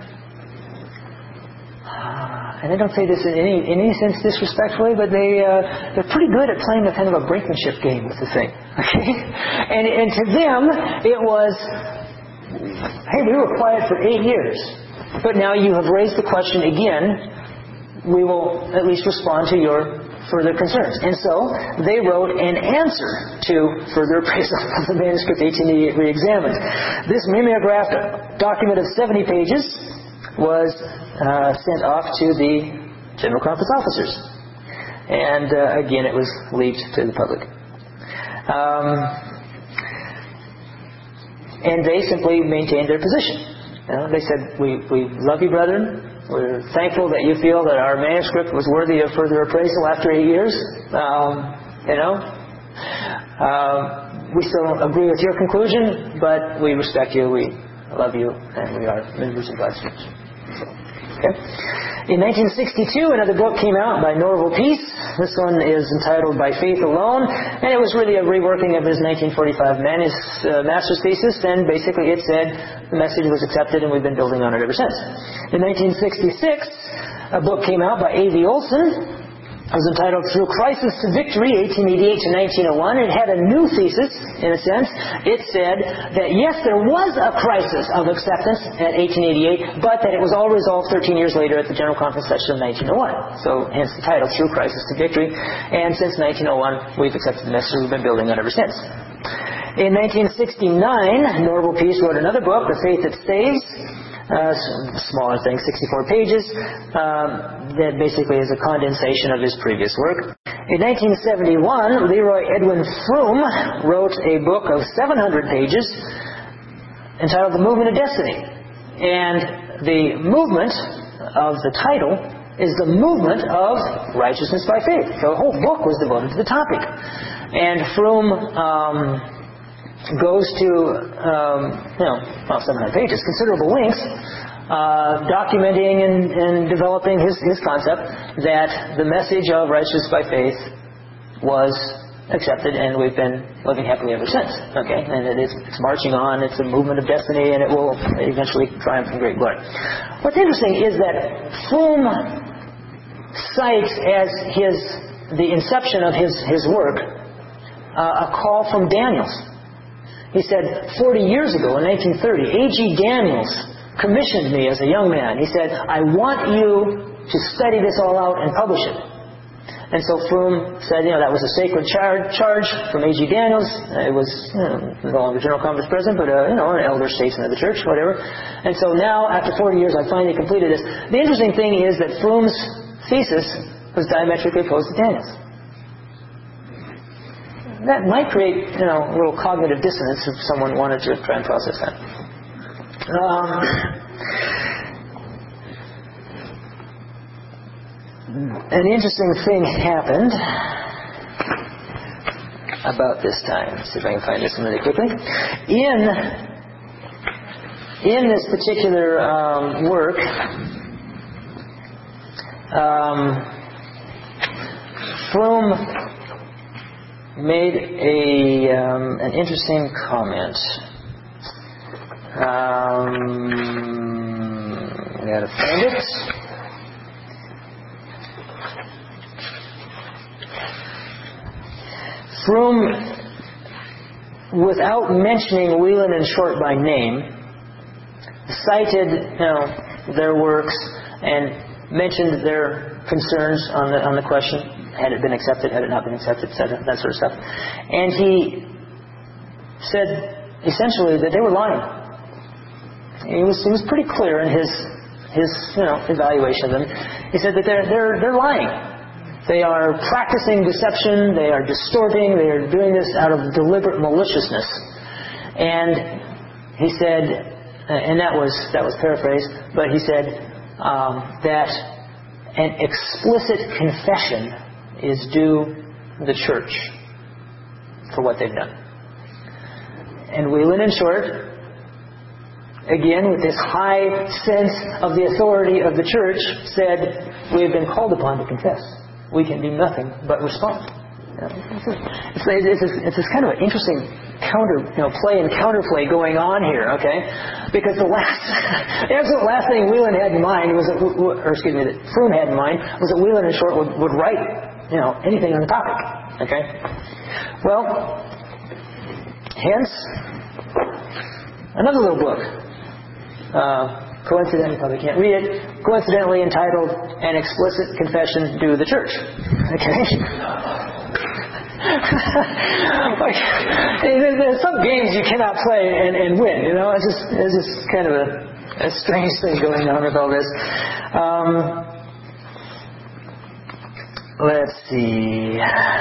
and I don't say this in any sense disrespectfully, but they're pretty good at playing a kind of a brinkmanship game with the thing. Okay? And to them, it was, hey, we were quiet for 8 years, but now you have raised the question again, we will at least respond to your further concerns. And so they wrote an answer to Further Appraisal of the Manuscript 1888 Re-Examined. This mimeographed document of 70 pages was sent off to the General Conference officers. And again, it was leaked to the public. And they simply maintained their position. They said, we love you, brethren. We're thankful that you feel that our manuscript was worthy of further appraisal after 8 years. We still don't agree with your conclusion, but we respect you, we love you, and we are members of God's church. Okay. In 1962, another book came out by Norval Peace. This one is entitled By Faith Alone, and it was really a reworking of his 1945 master's thesis, and basically it said the message was accepted and we've been building on it ever since. In 1966, a book came out by A.V. Olson, was entitled Through Crisis to Victory, 1888 to 1901. It had a new thesis, in a sense. It said that, yes, there was a crisis of acceptance at 1888, but that it was all resolved 13 years later at the General Conference session of 1901. So, hence the title, Through Crisis to Victory. And since 1901, we've accepted the message. We've been building on ever since. In 1969, Norval Peace wrote another book, The Faith That Saves. Smaller thing, 64 pages, that basically is a condensation of his previous work. In 1971, Leroy Edwin Froom wrote a book of 700 pages entitled The Movement of Destiny. And the movement of the title is the movement of righteousness by faith. So the whole book was devoted to the topic. And Froom goes to, 700 pages, considerable lengths, documenting and developing his concept that the message of righteousness by faith was accepted, and we've been living happily ever since. Okay, and it's marching on. It's a movement of destiny, and it will eventually triumph in great glory. What's interesting is that Froom cites as the inception of his work a call from Daniels. He said, 40 years ago, in 1930, A.G. Daniels commissioned me as a young man. He said, I want you to study this all out and publish it. And so Froom said, that was a sacred charge from A.G. Daniels. It was no longer General Conference president, but an elder statesman of the church, whatever. And so now, after 40 years, I finally completed this. The interesting thing is that Froom's thesis was diametrically opposed to Daniels. That might create, a little cognitive dissonance if someone wanted to try and process that. An interesting thing happened about this time. Let's see if I can find this one really quickly. In this particular work, Froom made an interesting comment. I gotta find it. Froom, without mentioning Whelan and Short by name, cited their works and mentioned their concerns on the question. Had it been accepted, had it not been accepted, etc., that sort of stuff. And he said, essentially, that they were lying. He was pretty clear in his evaluation of them. He said that they're lying. They are practicing deception. They are distorting. They are doing this out of deliberate maliciousness. And he said, and that was paraphrased, but he said that an explicit confession is due the church for what they've done. And Whelan and Short, again with this high sense of the authority of the church, said, we have been called upon to confess. We can do nothing but respond. It's this kind of an interesting play and counterplay going on here, okay? Because the absolute last thing Whelan had in mind that Froom had in mind was that Whelan and Short would write anything on the topic. Okay? Well, hence, another little book. Coincidentally, probably can't read it. Coincidentally entitled, An Explicit Confession Due the Church. Okay? There's some games you cannot play and win. It's just kind of a strange thing going on with all this. Let's see.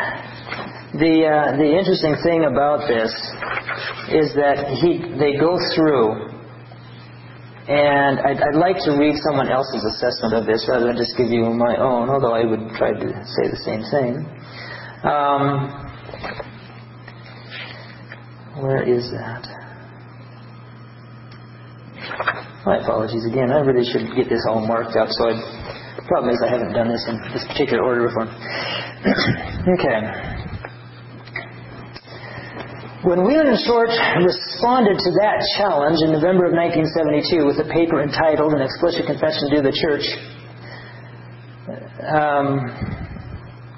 The interesting thing about this is that they go through, and I'd like to read someone else's assessment of this rather than just give you my own, although I would try to say the same thing. Where is that? My apologies again. I really should get this all marked up. The problem is I haven't done this in this particular order before. Okay. When Whelan and Short responded to that challenge in November of 1972 with a paper entitled An Explicit Confession Due the Church,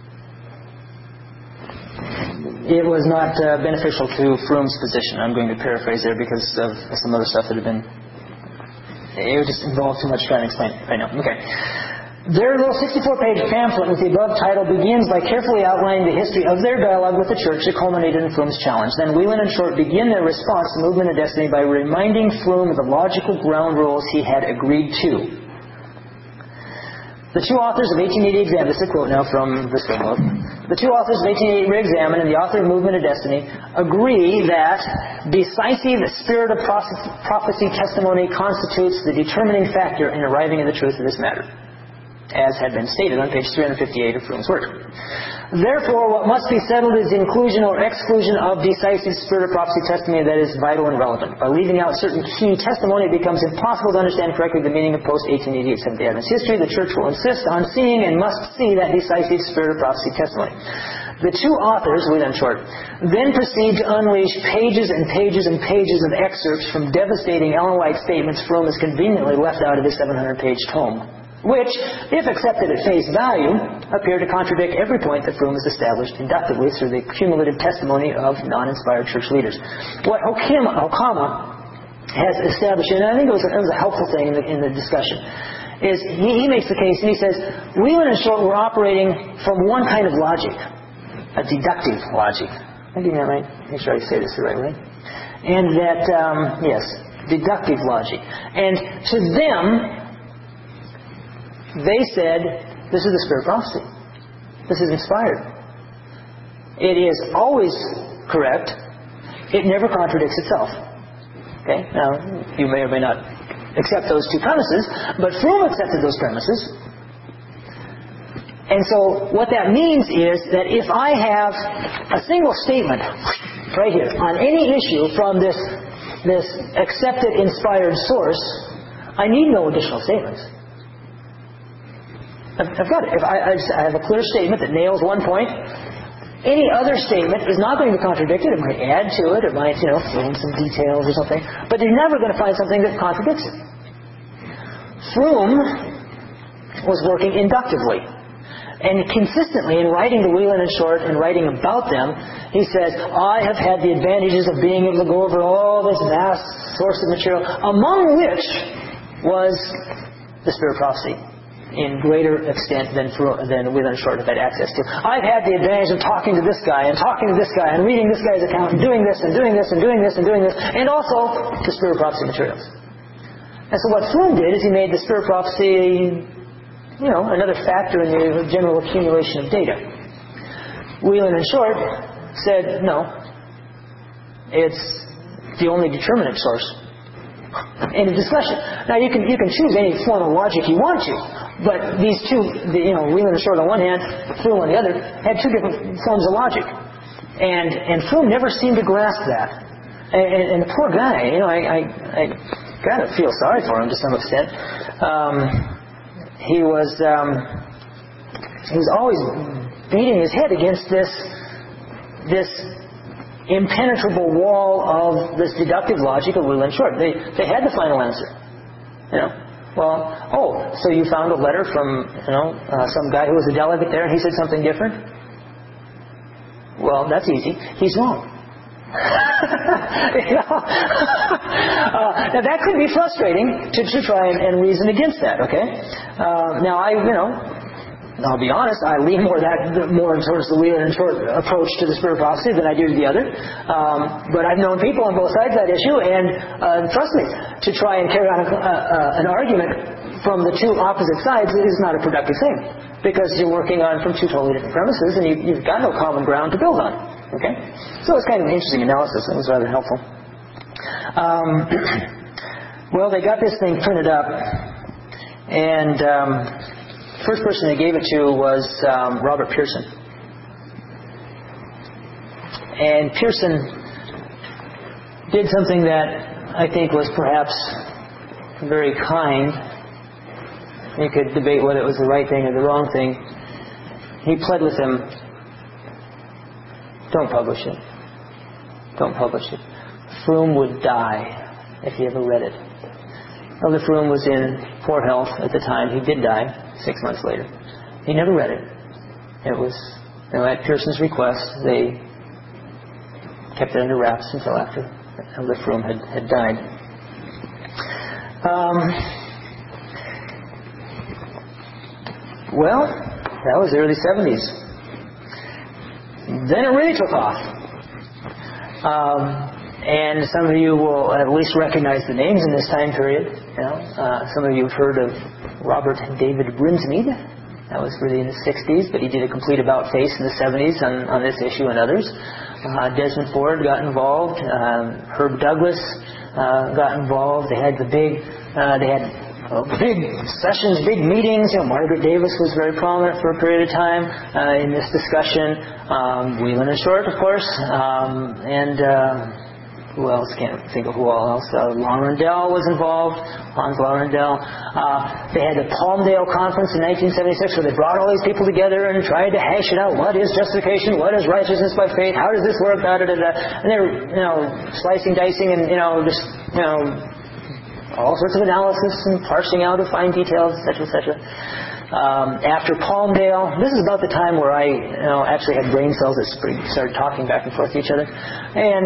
it was not beneficial to Froome's position. I'm going to paraphrase there because of some other stuff that had been... It would just involve too much trying to explain it right now. Okay. Their little 64-page pamphlet with the above title begins by carefully outlining the history of their dialogue with the church that culminated in Froome's challenge. Then Whelan and Short begin their response to Movement of Destiny by reminding Froome of the logical ground rules he had agreed to. The two authors of 1880 Examen, this is a quote now from the Springbook. The two authors of 1880 Re-Examen and the author of Movement of Destiny agree that decisive spirit of prophecy testimony constitutes the determining factor in arriving at the truth of this matter, as had been stated on page 358 of Froome's work. Therefore, what must be settled is the inclusion or exclusion of decisive spirit of prophecy testimony that is vital and relevant. By leaving out certain key testimony, it becomes impossible to understand correctly the meaning of post-1888 Seventh-day Adventist history. The Church will insist on seeing and must see that decisive spirit of prophecy testimony. The two authors, Whelan and Short, then proceed to unleash pages and pages and pages of excerpts from devastating Ellen White statements Froome has conveniently left out of his 700-page tome, which, if accepted at face value, appear to contradict every point that Froome has established inductively through the cumulative testimony of non-inspired church leaders. What Okama has established, and I think it was a helpful thing in the discussion, is he makes the case and he says, Whelan and Short were operating from one kind of logic, a deductive logic. Am I getting that right? Make sure I say this the right way. And that, yes, deductive logic. And to them, they said, this is the spirit of prophecy. This is inspired. It is always correct. It never contradicts itself. Okay? Now, you may or may not accept those two premises, but Froome accepted those premises. And so, what that means is that if I have a single statement right here on any issue from this accepted, inspired source, I need no additional statements. I've got it. If I have a clear statement that nails one point, any other statement is not going to be contradicted. It might add to it. It might, fill in some details or something. But you're never going to find something that contradicts it. Froome was working inductively. And consistently in writing the Whelan and Short and writing about them, he says, I have had the advantages of being able to go over all this vast source of material, among which was the spirit of prophecy, in greater extent than Whelan and Short have had access to. I've had the advantage of talking to this guy and talking to this guy and reading this guy's account and doing this and doing this and doing this and doing this, and also the spirit of prophecy materials. And so what Froome did is he made the spirit of prophecy, another factor in the general accumulation of data. Whelan and Short said, no, it's the only determinate source. In a discussion. Now you can choose any form of logic you want to, but these two, Whelan and Short on one hand, Froome on the other, had two different forms of logic, and Froome never seemed to grasp that. And the poor guy, I kind of feel sorry for him to some extent. He was always beating his head against this impenetrable wall of this deductive logic of Whelan and Short. They had the final answer. So you found a letter from some guy who was a delegate there and he said something different? Well, that's easy. He's wrong. Now that could be frustrating to try and reason against that. Okay. Now I'll be honest, I lean more towards the Whelan and Short approach to the spirit of prophecy than I do to the other. But I've known people on both sides of that issue, and trust me, to try and carry on an argument from the two opposite sides is not a productive thing, because you're working on from two totally different premises, and you've got no common ground to build on. Okay? So it's kind of an interesting analysis. It was rather helpful. Well, they got this thing printed up, and first person they gave it to was Robert Pearson. And Pearson did something that I think was perhaps very kind. You could debate whether it was the right thing or the wrong thing. He pled with him, don't publish it. Don't publish it. Froome would die if he ever read it. Elder Froome was in poor health at the time. He did die 6 months later. He never read it. It was, at Pearson's request, they kept it under wraps until after Elder Froome had died. Well, that was the early 70s. Then it really took off. And some of you will at least recognize the names in this time period. Some of you have heard of Robert David Brinsmead. That was really in the 60s, but he did a complete about-face in the 70s on this issue and others. Desmond Ford got involved. Herb Douglas got involved. They had big sessions, big meetings. Margaret Davis was very prominent for a period of time in this discussion. Whelan and Short, of course, and who else? Can't think of who else. Laurendale was involved. Hans Laurendale. They had the Palmdale Conference in 1976 where they brought all these people together and tried to hash it out. What is justification? What is righteousness by faith? How does this work? And they were, slicing, dicing, and just all sorts of analysis and parsing out of fine details, etc., etc. After Palmdale, this is about the time where I actually had brain cells that started talking back and forth to each other. And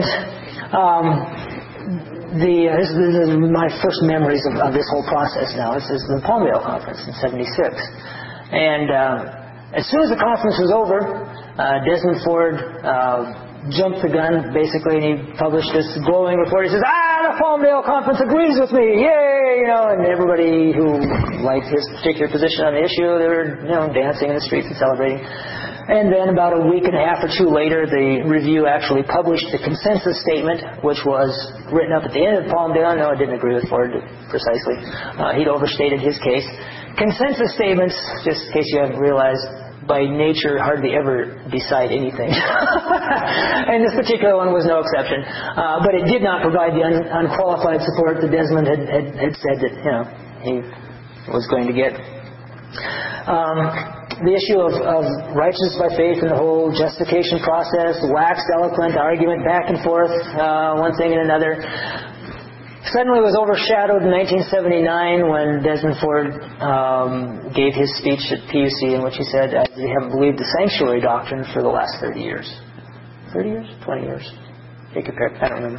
this is my first memories of this whole process now. This is the Palmdale Conference in 76. And as soon as the conference was over, Desmond Ford jumped the gun, basically, and he published this glowing report. He says, the Palmdale Conference agrees with me, yay! And everybody who liked his particular position on the issue, they were, dancing in the streets and celebrating. And then about a week and a half or two later, the review actually published the consensus statement, which was written up at the end of Palmdale. No, I didn't agree with Ford precisely. He'd overstated his case. Consensus statements, just in case you haven't realized, by nature hardly ever decide anything. And this particular one was no exception. But it did not provide the unqualified support that Desmond had said that he was going to get. The issue of righteousness by faith and the whole justification process, waxed eloquent argument back and forth, one thing and another, suddenly was overshadowed in 1979 when Desmond Ford gave his speech at PUC in which he said, we haven't believed the sanctuary doctrine for the last 30 years. 30 years? 20 years? Take your pick. I don't remember.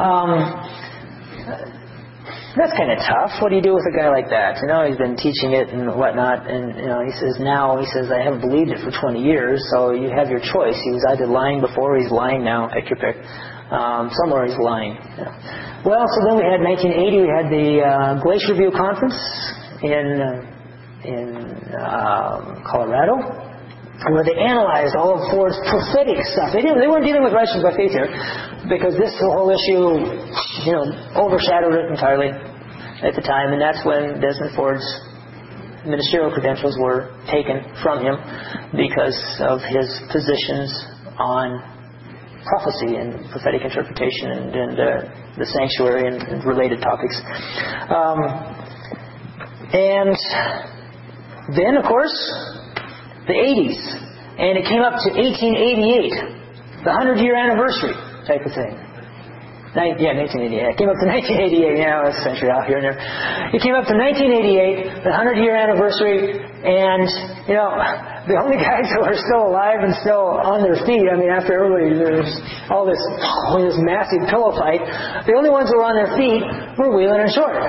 That's kind of tough. What do you do with a guy like that? He's been teaching it and whatnot, and he says, I haven't believed it for 20 years, so you have your choice. He was either lying before or he's lying now. Pick your pick. Somewhere he's lying. Well, so then we had 1980, we had the Glacier View Conference in Colorado, where they analyzed all of Ford's prophetic stuff. They weren't dealing with righteousness by faith here, because this whole issue, overshadowed it entirely at the time, and that's when Desmond Ford's ministerial credentials were taken from him because of his positions on prophecy and prophetic interpretation and the sanctuary and related topics. And then, of course, the 80s. And it came up to 1888, the 100-year anniversary type of thing. 1988. It came up to 1988. A century out here and there. It came up to 1988, the 100-year anniversary, and, the only guys who are still alive and still on their feet, after everybody, there's all this massive pillow fight, the only ones who were on their feet were Whelan and Short,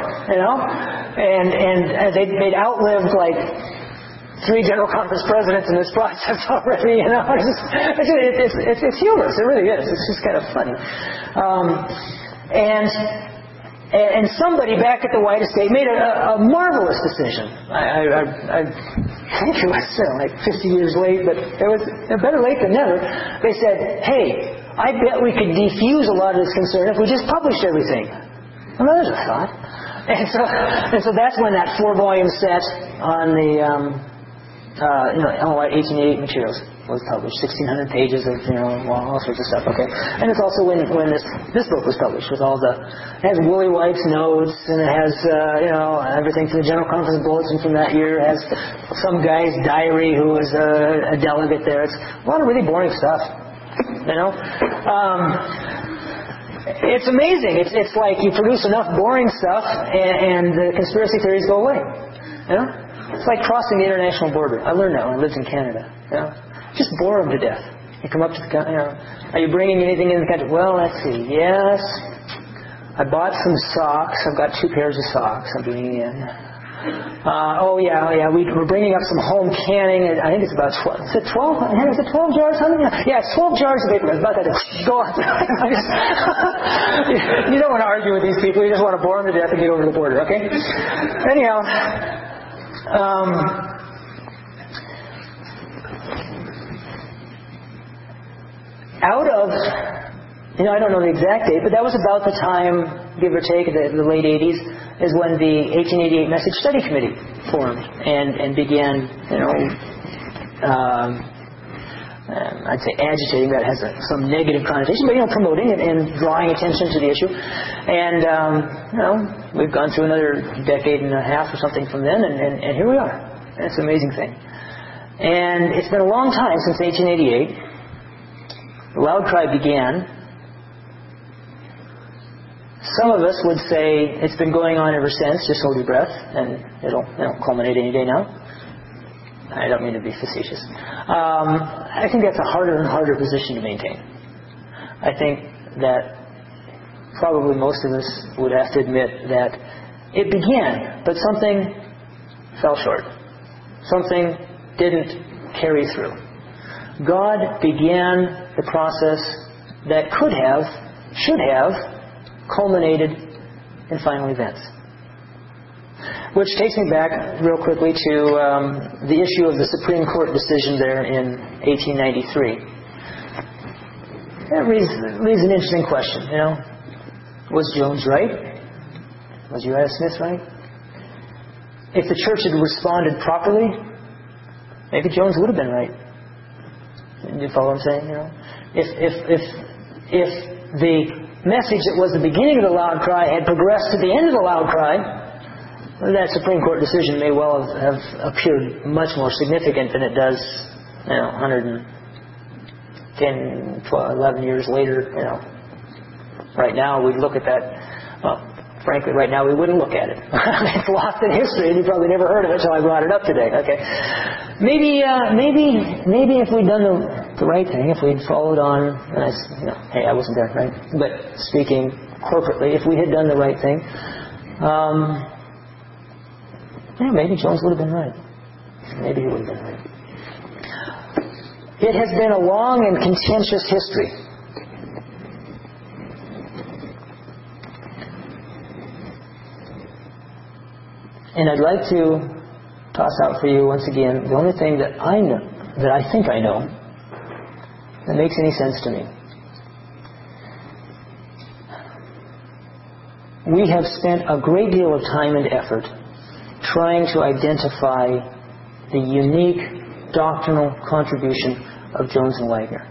And they'd outlived, 3 General Conference presidents in this process already, It's humorous. It really is. It's just kind of funny. And somebody back at the White Estate made a marvelous decision. I think it was 50 years late, but it was better late than never. They said, hey, I bet we could defuse a lot of this concern if we just published everything. Well, there's a thought. And so that's when that 4-volume set on the LY 1888 materials was published. 1,600 pages of all sorts of stuff. Okay, and it's also when this book was published with all it has Willie White's notes, and it has everything from the General Conference Bulletin from that year. It has some guy's diary who was a delegate there. It's a lot of really boring stuff. It's amazing. It's like you produce enough boring stuff, and the conspiracy theories go away. It's like crossing the international border. I learned that when I lived in Canada. Just bore them to death. You come up to the counter, are you bringing anything in the country? Well, let's see. Yes, I bought some socks. I've got 2 pairs of socks I'm bringing in. We're bringing up some home canning. I think it's about 12. Is it 12? Is it 12 jars? Yeah, it's 12 jars of paper. It's about that. Go on. You don't want to argue with these people. You just want to bore them to death and get over the border, okay? Anyhow, out of, I don't know the exact date, but that was about the time, give or take, the late 80s, is when the 1888 Message Study Committee formed and began, I'd say agitating. That has some negative connotation, but promoting and drawing attention to the issue. And we've gone through another decade and a half or something from then, and here we are. And it's an amazing thing. And it's been a long time since 1888. The loud cry began. Some of us would say it's been going on ever since. Just hold your breath, and it'll culminate any day now. I don't mean to be facetious. I think that's a harder and harder position to maintain. I think that probably most of us would have to admit that it began, but something fell short. Something didn't carry through. God began the process that could have, should have, culminated in final events. Which takes me back real quickly to the issue of the Supreme Court decision there in 1893. That raises an interesting question, Was Jones right? Was Uriah Smith right? If the church had responded properly, maybe Jones would have been right. Do you follow what I'm saying? If the message that was the beginning of the loud cry had progressed to the end of the loud cry, that Supreme Court decision may well have appeared much more significant than it does, 110, 12, 11 years later. Right now we'd look at that. Well, frankly, right now we wouldn't look at it. It's lost in history, and you probably never heard of it until I brought it up today. Okay, maybe if we'd done the right thing, if we'd followed on, hey, I wasn't there, right? But speaking corporately, if we had done the right thing, maybe Jones would have been right. Maybe he would have been right. It has been a long and contentious history. And I'd like to toss out for you once again the only thing that I know, that I think I know, that makes any sense to me. We have spent a great deal of time and effort trying to identify the unique doctrinal contribution of Jones and Wagner.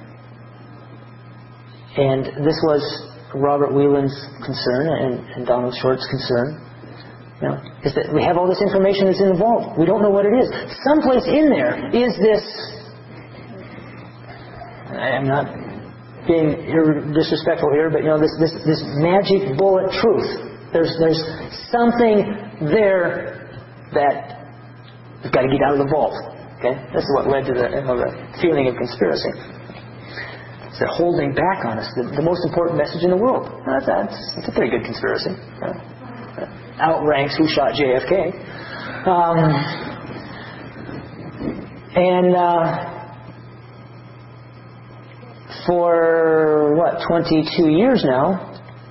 And this was Robert Whelan's concern and Donald Short's concern. Is that we have all this information that's involved. We don't know what it is. Someplace in there is this, I'm not being disrespectful here, but this magic bullet truth. There's something there that has got to get out of the vault. Okay? This is what led to the feeling of conspiracy. It's the holding back on us the most important message in the world. That's a pretty good conspiracy. Outranks who shot JFK. For 22 years now,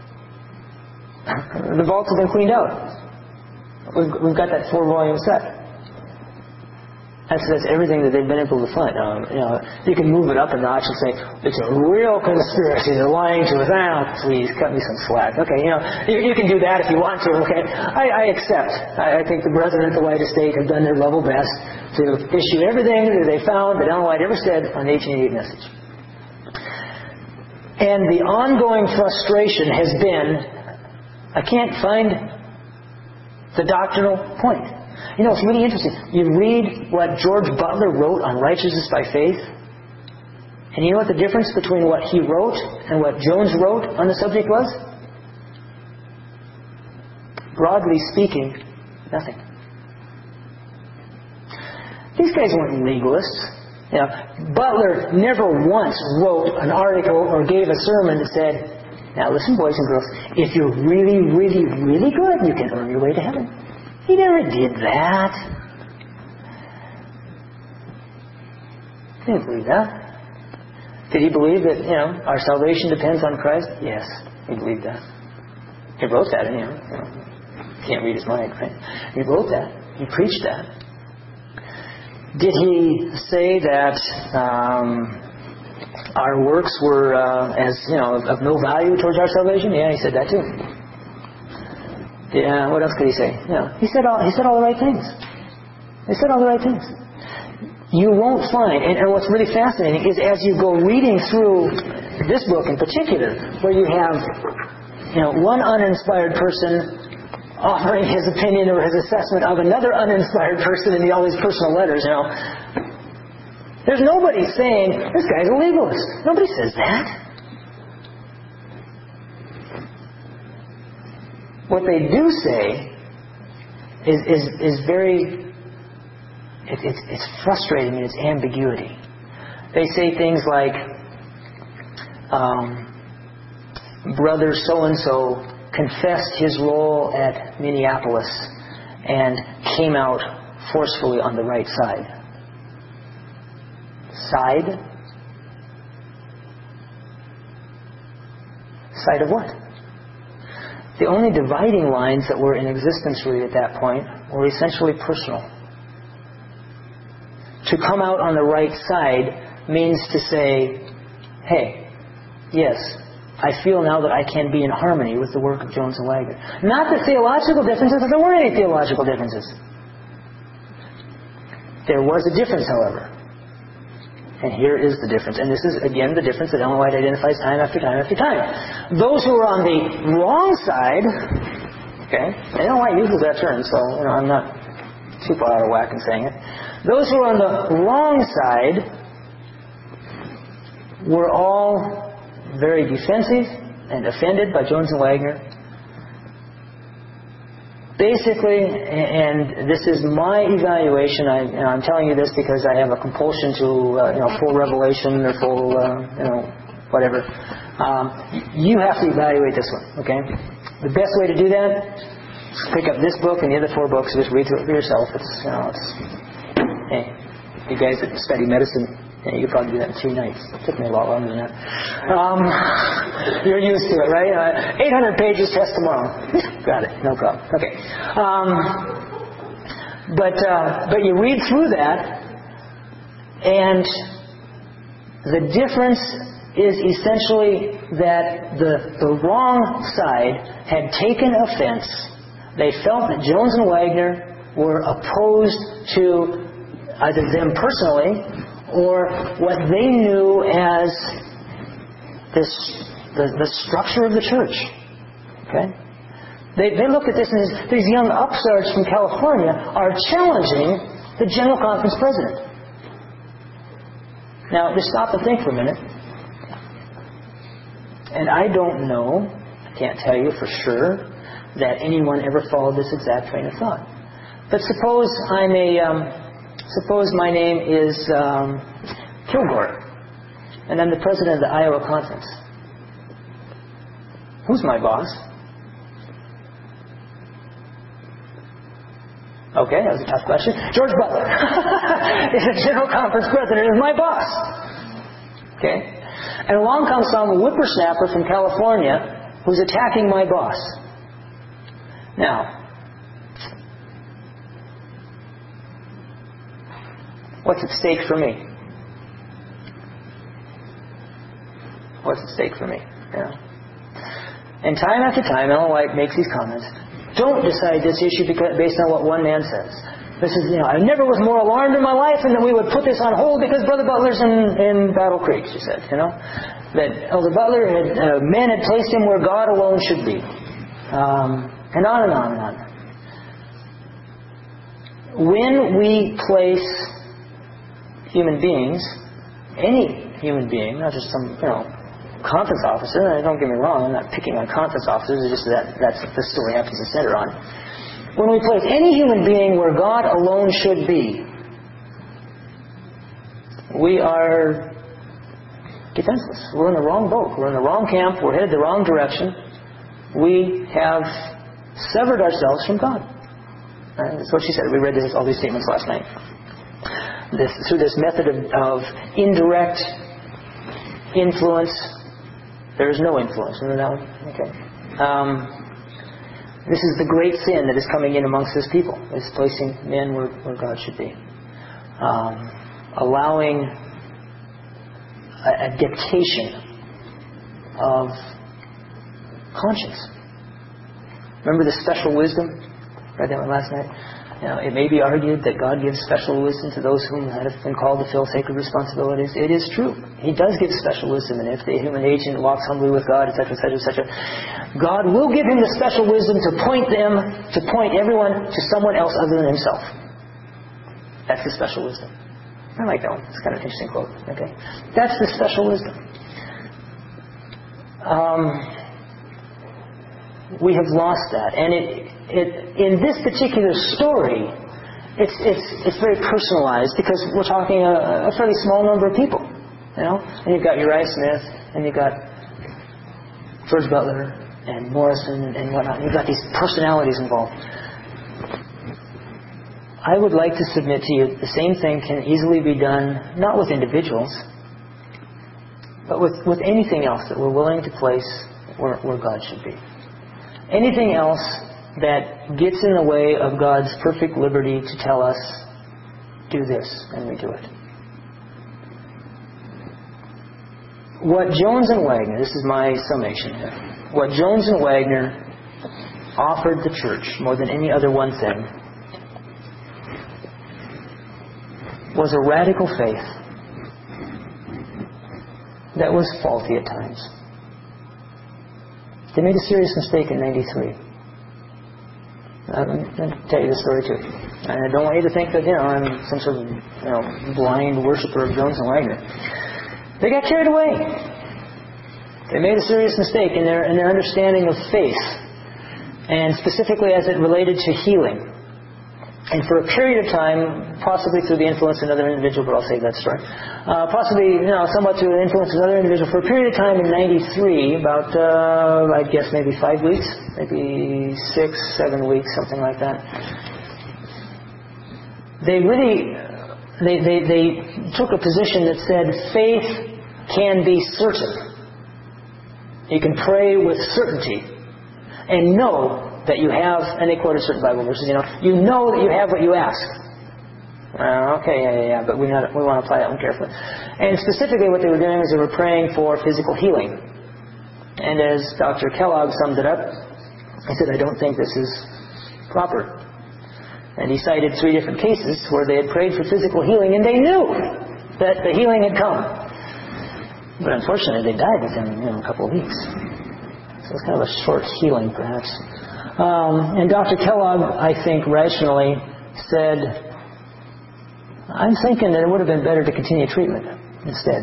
the vaults have been cleaned out. We've got that 4-volume set. That's everything that they've been able to find. You can move it up a notch and say, it's a real conspiracy. They're lying to us. Please, cut me some slack. Okay, you can do that if you want to, okay? I accept. I think the Brethren at the White Estate have done their level best to issue everything that they found that Ellen White ever said on the 1888 message. And the ongoing frustration has been, I can't find the doctrinal point. It's really interesting. You read what George Butler wrote on righteousness by faith, and you know what the difference between what he wrote and what Jones wrote on the subject was? Broadly speaking, nothing. These guys weren't legalists. You know, Butler never once wrote an article or gave a sermon that said, now listen, boys and girls, if you're really, really, really good, you can earn your way to heaven. He never did that. He didn't believe that. Did he believe that, our salvation depends on Christ? Yes, he believed that. He wrote that, can't read his mind, right? He wrote that. He preached that. Did he say that our works were of no value towards our salvation? Yeah, he said that too. Yeah, what else could he say? He said all the right things. He said all the right things. You won't find, and what's really fascinating is as you go reading through this book in particular, where you have one uninspired person offering his opinion or his assessment of another uninspired person in all these personal letters, there's nobody saying, this guy's a legalist. Nobody says that. What they do say is very, it's frustrating in its ambiguity. They say things like, Brother so-and-so confessed his role at Minneapolis and came out forcefully on the right side. Side? Side of what? The only dividing lines that were in existence really at that point were essentially personal. To come out on the right side means to say, hey, yes, I feel now that I can be in harmony with the work of Jones and Wagner. Not the theological differences, there weren't any theological differences. There was a difference, however. And here is the difference. And this is, again, the difference that Ellen White identifies time after time after time. Those who are on the wrong side, okay, and Ellen White uses that term, so I'm not too far out of whack in saying it. Those who are on the wrong side were all very defensive and offended by Jones and Wagner. Basically, and this is my evaluation, I'm telling you this because I have a compulsion to, full revelation or full, whatever. You have to evaluate this one, okay? The best way to do that is pick up this book and the other 4 books, just read through it for yourself. Hey, you guys that study medicine, you could probably do that in 2 nights. It took me a lot longer than that. You're used to it, right? 800 pages, test tomorrow. Got it. No problem. Okay. But you read through that, and the difference is essentially that the wrong side had taken offense. They felt that Jones and Wagner were opposed to either them personally or what they knew as the structure of the church. Okay? They looked at this as these young upstarts from California are challenging the General Conference president. Now, just stop and think for a minute. And I don't know, I can't tell you for sure, that anyone ever followed this exact train of thought. But suppose my name is Kilgore, and I'm the president of the Iowa Conference. Who's my boss? Okay, that was a tough question. George Butler is the General Conference president, is my boss. Okay? And along comes some whippersnapper from California who's attacking my boss. Now, what's at stake for me? What's at stake for me? And time after time, Ellen White makes these comments. Don't decide this issue based on what one man says. This is, I never was more alarmed in my life, and that we would put this on hold because Brother Butler's in Battle Creek, she said, That Elder Butler man had placed him where God alone should be. And on and on and on. When we place human beings, any human being, not just some, conference officer, and don't get me wrong, I'm not picking on conference officers, it's just that's the story happens to center on. When we place any human being where God alone should be, we are defenseless. We're in the wrong boat. We're in the wrong camp. We're headed the wrong direction. We have severed ourselves from God. That's what she said. We read all these statements last night. Through this method of indirect influence, there is no influence. Remember that one? Okay. This is the great sin that is coming in amongst His people. It's placing men where God should be. Allowing a dictation of conscience. Remember the special wisdom? Read that one last night. It may be argued that God gives special wisdom to those whom have been called to fill sacred responsibilities. It is true. He does give special wisdom, and if the human agent walks humbly with God, etc., etc., etc., God will give him the special wisdom to point everyone to someone else other than himself. That's the special wisdom. I like that one. It's kind of an interesting quote. Okay, that's the special wisdom. We have lost that, and in this particular story, it's very personalized because we're talking a fairly small number of people, And you've got Uriah Smith, and you've got George Butler, and Morrison, and whatnot. You've got these personalities involved. I would like to submit to you the same thing can easily be done, not with individuals, but with anything else that we're willing to place where God should be. Anything else that gets in the way of God's perfect liberty to tell us, do this, and we do it. What Jones and Wagner, this is my summation here, what Jones and Wagner offered the church more than any other one thing was a radical faith that was faulty at times. They made a serious mistake in 93. I'm going to tell you the story too. And I don't want you to think that, I'm some sort of, blind worshiper of Jones and Wagner. They got carried away. They made a serious mistake in their understanding of faith, and specifically as it related to healing. And for a period of time, possibly through the influence of another individual, but I'll save that story. Possibly, somewhat through the influence of another individual, for a period of time in 93, about, I guess maybe 5 weeks, maybe 6-7 weeks, something like that. They took a position that said faith can be certain. You can pray with certainty and know that you have, and they quoted certain Bible verses, you know that you have what you ask. Okay, but we want to apply that one carefully. And specifically what they were doing is they were praying for physical healing. And as Dr. Kellogg summed it up, he said, I don't think this is proper. And he cited 3 different cases where they had prayed for physical healing, and they knew that the healing had come. But unfortunately, they died within a couple of weeks. So it's kind of a short healing, perhaps. And Dr. Kellogg, I think, rationally said, I'm thinking that it would have been better to continue treatment instead.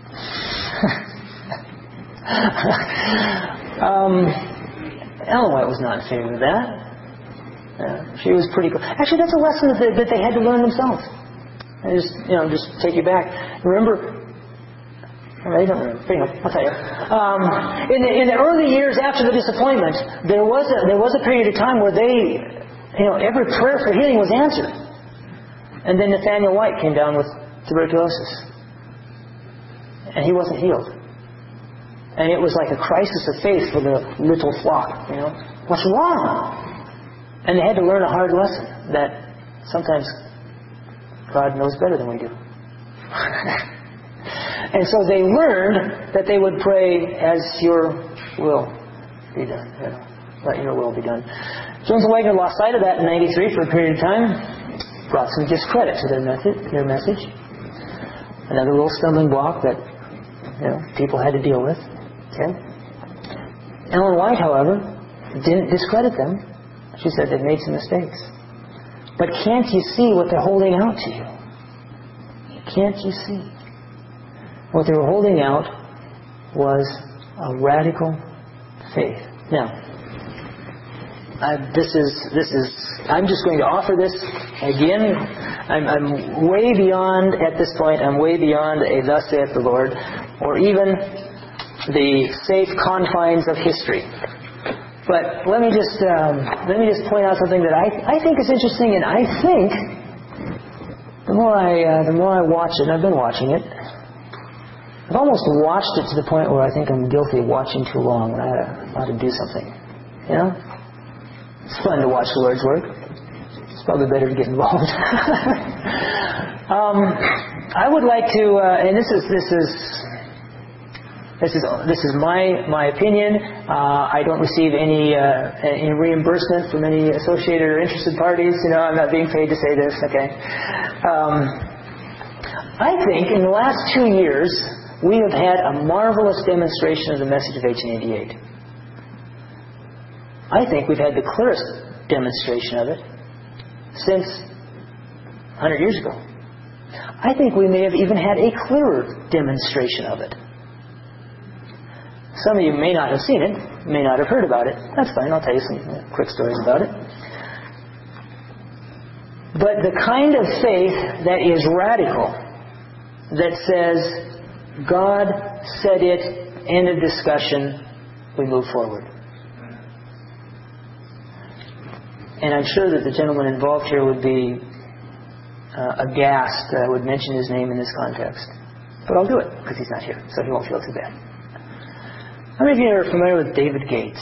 Ellen White was not in favor of that. She was pretty cool. Actually, that's a lesson that they had to learn themselves. I just take you back. Remember, I don't remember. I'll tell you. In the early years after the disappointment, there was a period of time where every prayer for healing was answered. And then Nathaniel White came down with tuberculosis. And he wasn't healed. And it was like a crisis of faith for the little flock. What's wrong? And they had to learn a hard lesson that sometimes God knows better than we do. And so they learned that they would pray, as your will be done. Let your will be done. Jones and Wagner lost sight of that in 93 for a period of time. Brought some discredit to their message. Another little stumbling block that people had to deal with. Okay. Ellen White, however, didn't discredit them. She said they've made some mistakes. But can't you see what they're holding out to you? Can't you see? What they were holding out was a radical faith. Now, I'm just going to offer this again. I'm way beyond, at this point, I'm way beyond a thus saith the Lord, or even the safe confines of history. But let me just point out something that I think is interesting, and I think the more I watch it, and I've been watching it, I've almost watched it to the point where I think I'm guilty of watching too long, and I ought to do something. You know? It's fun to watch the Lord's work. It's probably better to get involved. I would like to, and this is my opinion. I don't receive any reimbursement from any associated or interested parties. You know, I'm not being paid to say this. Okay. I think in the last 2 years we have had a marvelous demonstration of the message of 1888. I think we've had the clearest demonstration of it since 100 years ago. I think we may have even had a clearer demonstration of it. Some of you may not have seen it, may not have heard about it. That's fine, I'll tell you some quick stories about it. But the kind of faith that is radical, that says, God said it, end of discussion, we move forward. And I'm sure that the gentleman involved here would be aghast that I would mention his name in this context. But I'll do it, because he's not here, so he won't feel too bad. How many of you are familiar with David Gates?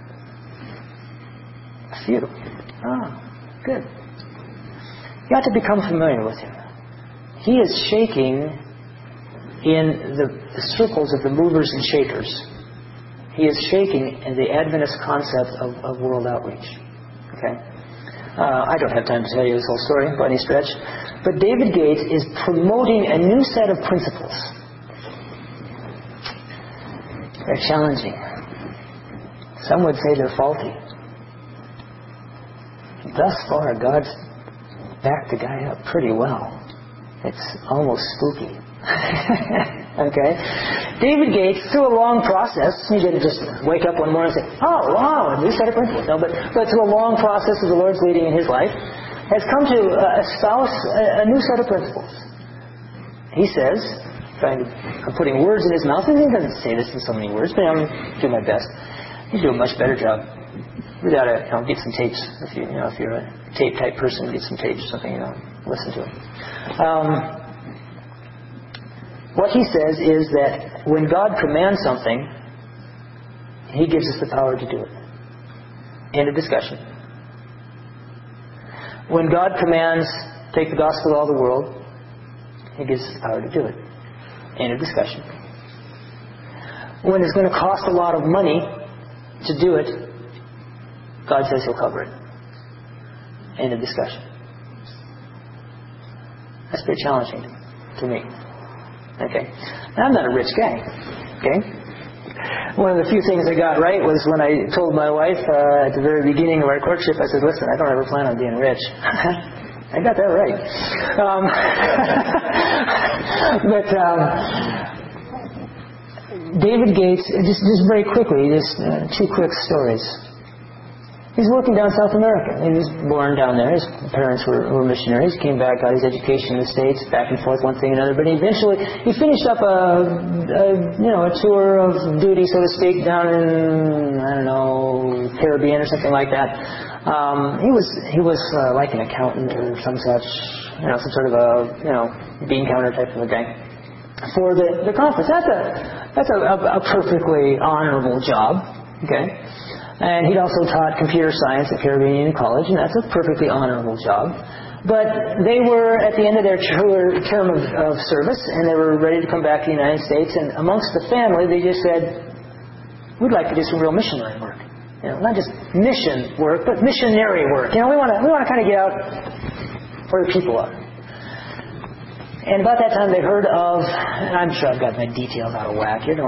A few. Oh, good. You ought to become familiar with him. He is shaking in the circles of the movers and shakers. He is shaking in the Adventist concept of world outreach. Okay? I don't have time to tell you his whole story by any stretch. But David Gates is promoting a new set of principles. They're challenging. Some would say they're faulty. Thus far, God's backed the guy up pretty well. It's almost spooky. Okay? David Gates, through a long process, he didn't just wake up one morning and say, oh, wow, a new set of principles. No, but through a long process of the Lord's leading in his life, has come to espouse a new set of principles. He says, I'm putting words in his mouth, and he doesn't say this in so many words, but I'm doing my best. He'd do a much better job. We got to get some tapes. If you're a tape type person, get some tapes or something. Listen to it. What he says is that when God commands something, He gives us the power to do it. End of discussion. When God commands, take the gospel to all the world, He gives us the power to do it. End of discussion. When it's going to cost a lot of money to do it, God says He'll cover it. End of discussion. That's pretty challenging to me. Okay. Now, I'm not a rich guy. Okay. One of the few things I got right was when I told my wife at the very beginning of our courtship, I said, listen, I don't ever plan on being rich. I got that right. David Gates, just very quickly, just two quick stories. He's working down South America. He was born down there. His parents were missionaries. Came back, got his education in the States, back and forth, one thing and another. But eventually, he finished up a tour of duty, so to speak, down in, Caribbean or something like that. He was like an accountant or some such, some sort of a bean counter type of a guy for the conference. That's a perfectly honorable job. Okay. And he'd also taught computer science at Caribbean Union College, and that's a perfectly honorable job. But they were at the end of their term of service, and they were ready to come back to the United States. And amongst the family, they just said, we'd like to do some real missionary work. Not just mission work, but missionary work. We want to kind of get out where the people are. And about that time, they heard of, and I'm sure I've got my details out of whack here.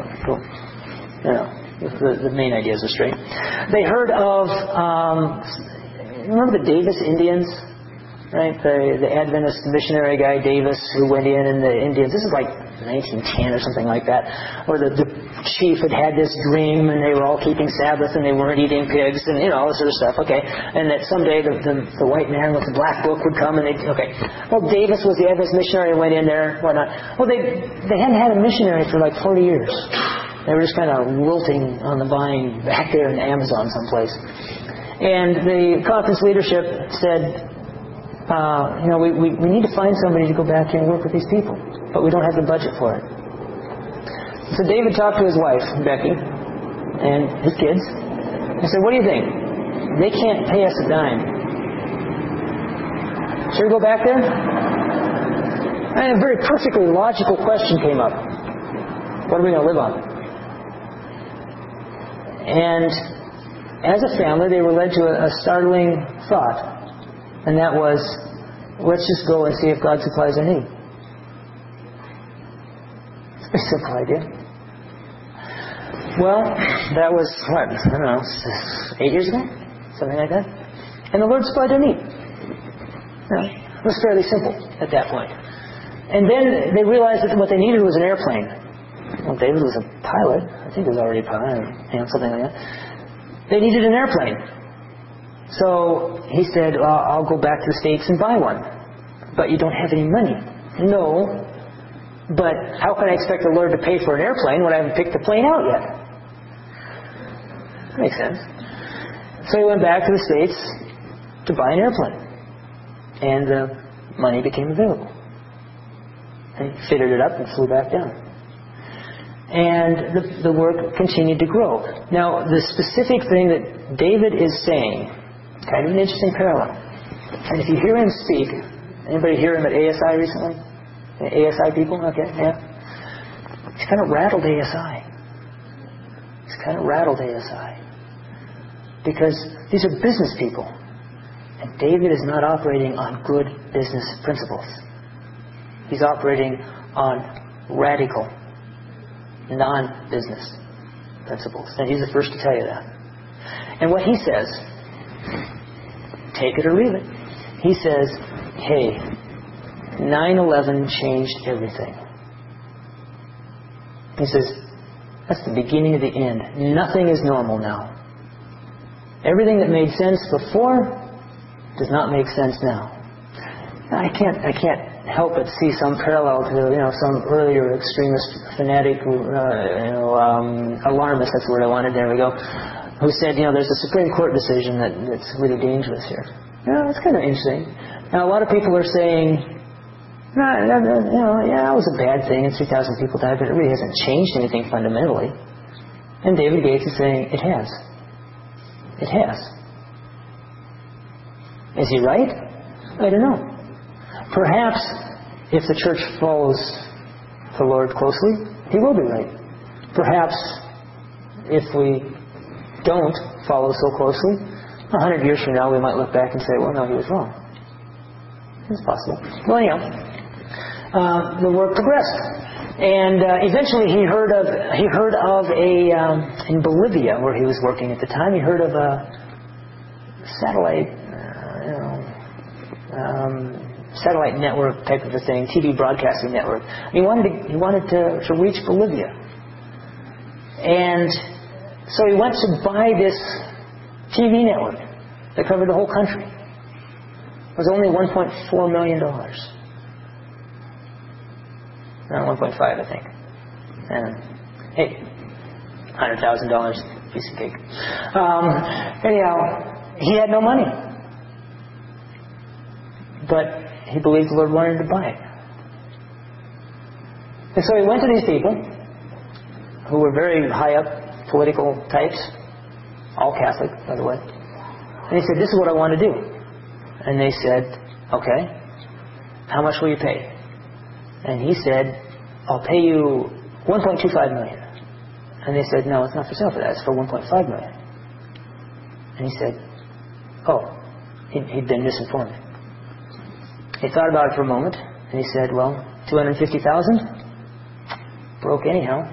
The main ideas are straight. They heard of, remember the Davis Indians? Right? The Adventist missionary guy, Davis, who went in and the Indians. This is like 1910 or something like that, where the chief had this dream and they were all keeping Sabbath and they weren't eating pigs and all this sort of stuff. Okay, and that someday the white man with the black book would come and well, Davis was the Adventist missionary and went in there, whatnot. Well, they hadn't had a missionary for like 40 years. They were just kind of wilting on the vine back there in the Amazon someplace. And the conference leadership said, we need to find somebody to go back here and work with these people, but we don't have the budget for it. So David talked to his wife, Becky, and his kids, and said, what do you think? They can't pay us a dime. Should we go back there? And a very perfectly logical question came up. What are we going to live on? And as a family, they were led to a startling thought. And that was, let's just go and see if God supplies our need. It's a pretty simple idea. Well, that was, 8 years ago? Something like that. And the Lord supplied their need. It was fairly simple at that point. And then they realized that what they needed was an airplane. Well, David was a pilot. I think he was already a pilot, something like that. They needed an airplane. So he said, I'll go back to the States and buy one. But you don't have any money. No. But how can I expect the Lord to pay for an airplane when I haven't picked the plane out yet? Makes sense. So he went back to the States to buy an airplane. And the money became available. And he fitted it up and flew back down. And the work continued to grow. Now, the specific thing that David is saying, kind of an interesting parallel. And if you hear him speak, anybody hear him at ASI recently? ASI people? Okay, yeah. He's kind of rattled ASI. Because these are business people. And David is not operating on good business principles. He's operating on radical, non-business principles. And he's the first to tell you that. And what he says, take it or leave it. He says, hey, 9/11 changed everything. He says, that's the beginning of the end. Nothing is normal now. Everything that made sense before does not make sense now. I can't help but see some parallel to some earlier extremist fanatic alarmist, that's the word I wanted, there we go, who said, there's a Supreme Court decision that's really dangerous here. That's kind of interesting. Now, a lot of people are saying, it was a bad thing and 3,000 people died, but it really hasn't changed anything fundamentally. And David Gates is saying, it has. It has. Is he right? I don't know. Perhaps if the church follows the Lord closely, he will be right. Perhaps if we don't follow so closely, 100 years from now we might look back and say, well, no, he was wrong. It's possible. Well, anyhow, the work progressed. And eventually he heard of in Bolivia, where he was working at the time, he heard of a satellite network type of a thing, TV broadcasting network. He wanted to reach Bolivia. And so he went to buy this TV network that covered the whole country. It was only $1.4 million. Around 1.5, I think. And hey, $100,000, piece of cake. Anyhow, he had no money. But he believed the Lord wanted him to buy it. And so he went to these people who were very high up political types, all Catholic, by the way. And he said, this is what I want to do. And they said, okay, how much will you pay? And he said, I'll pay you $1.25 million. And they said, no, it's not for sale for that. It's for $1.5 million. And he said, oh, he'd been misinformed. He thought about it for a moment, and he said, well, $250,000? Broke anyhow.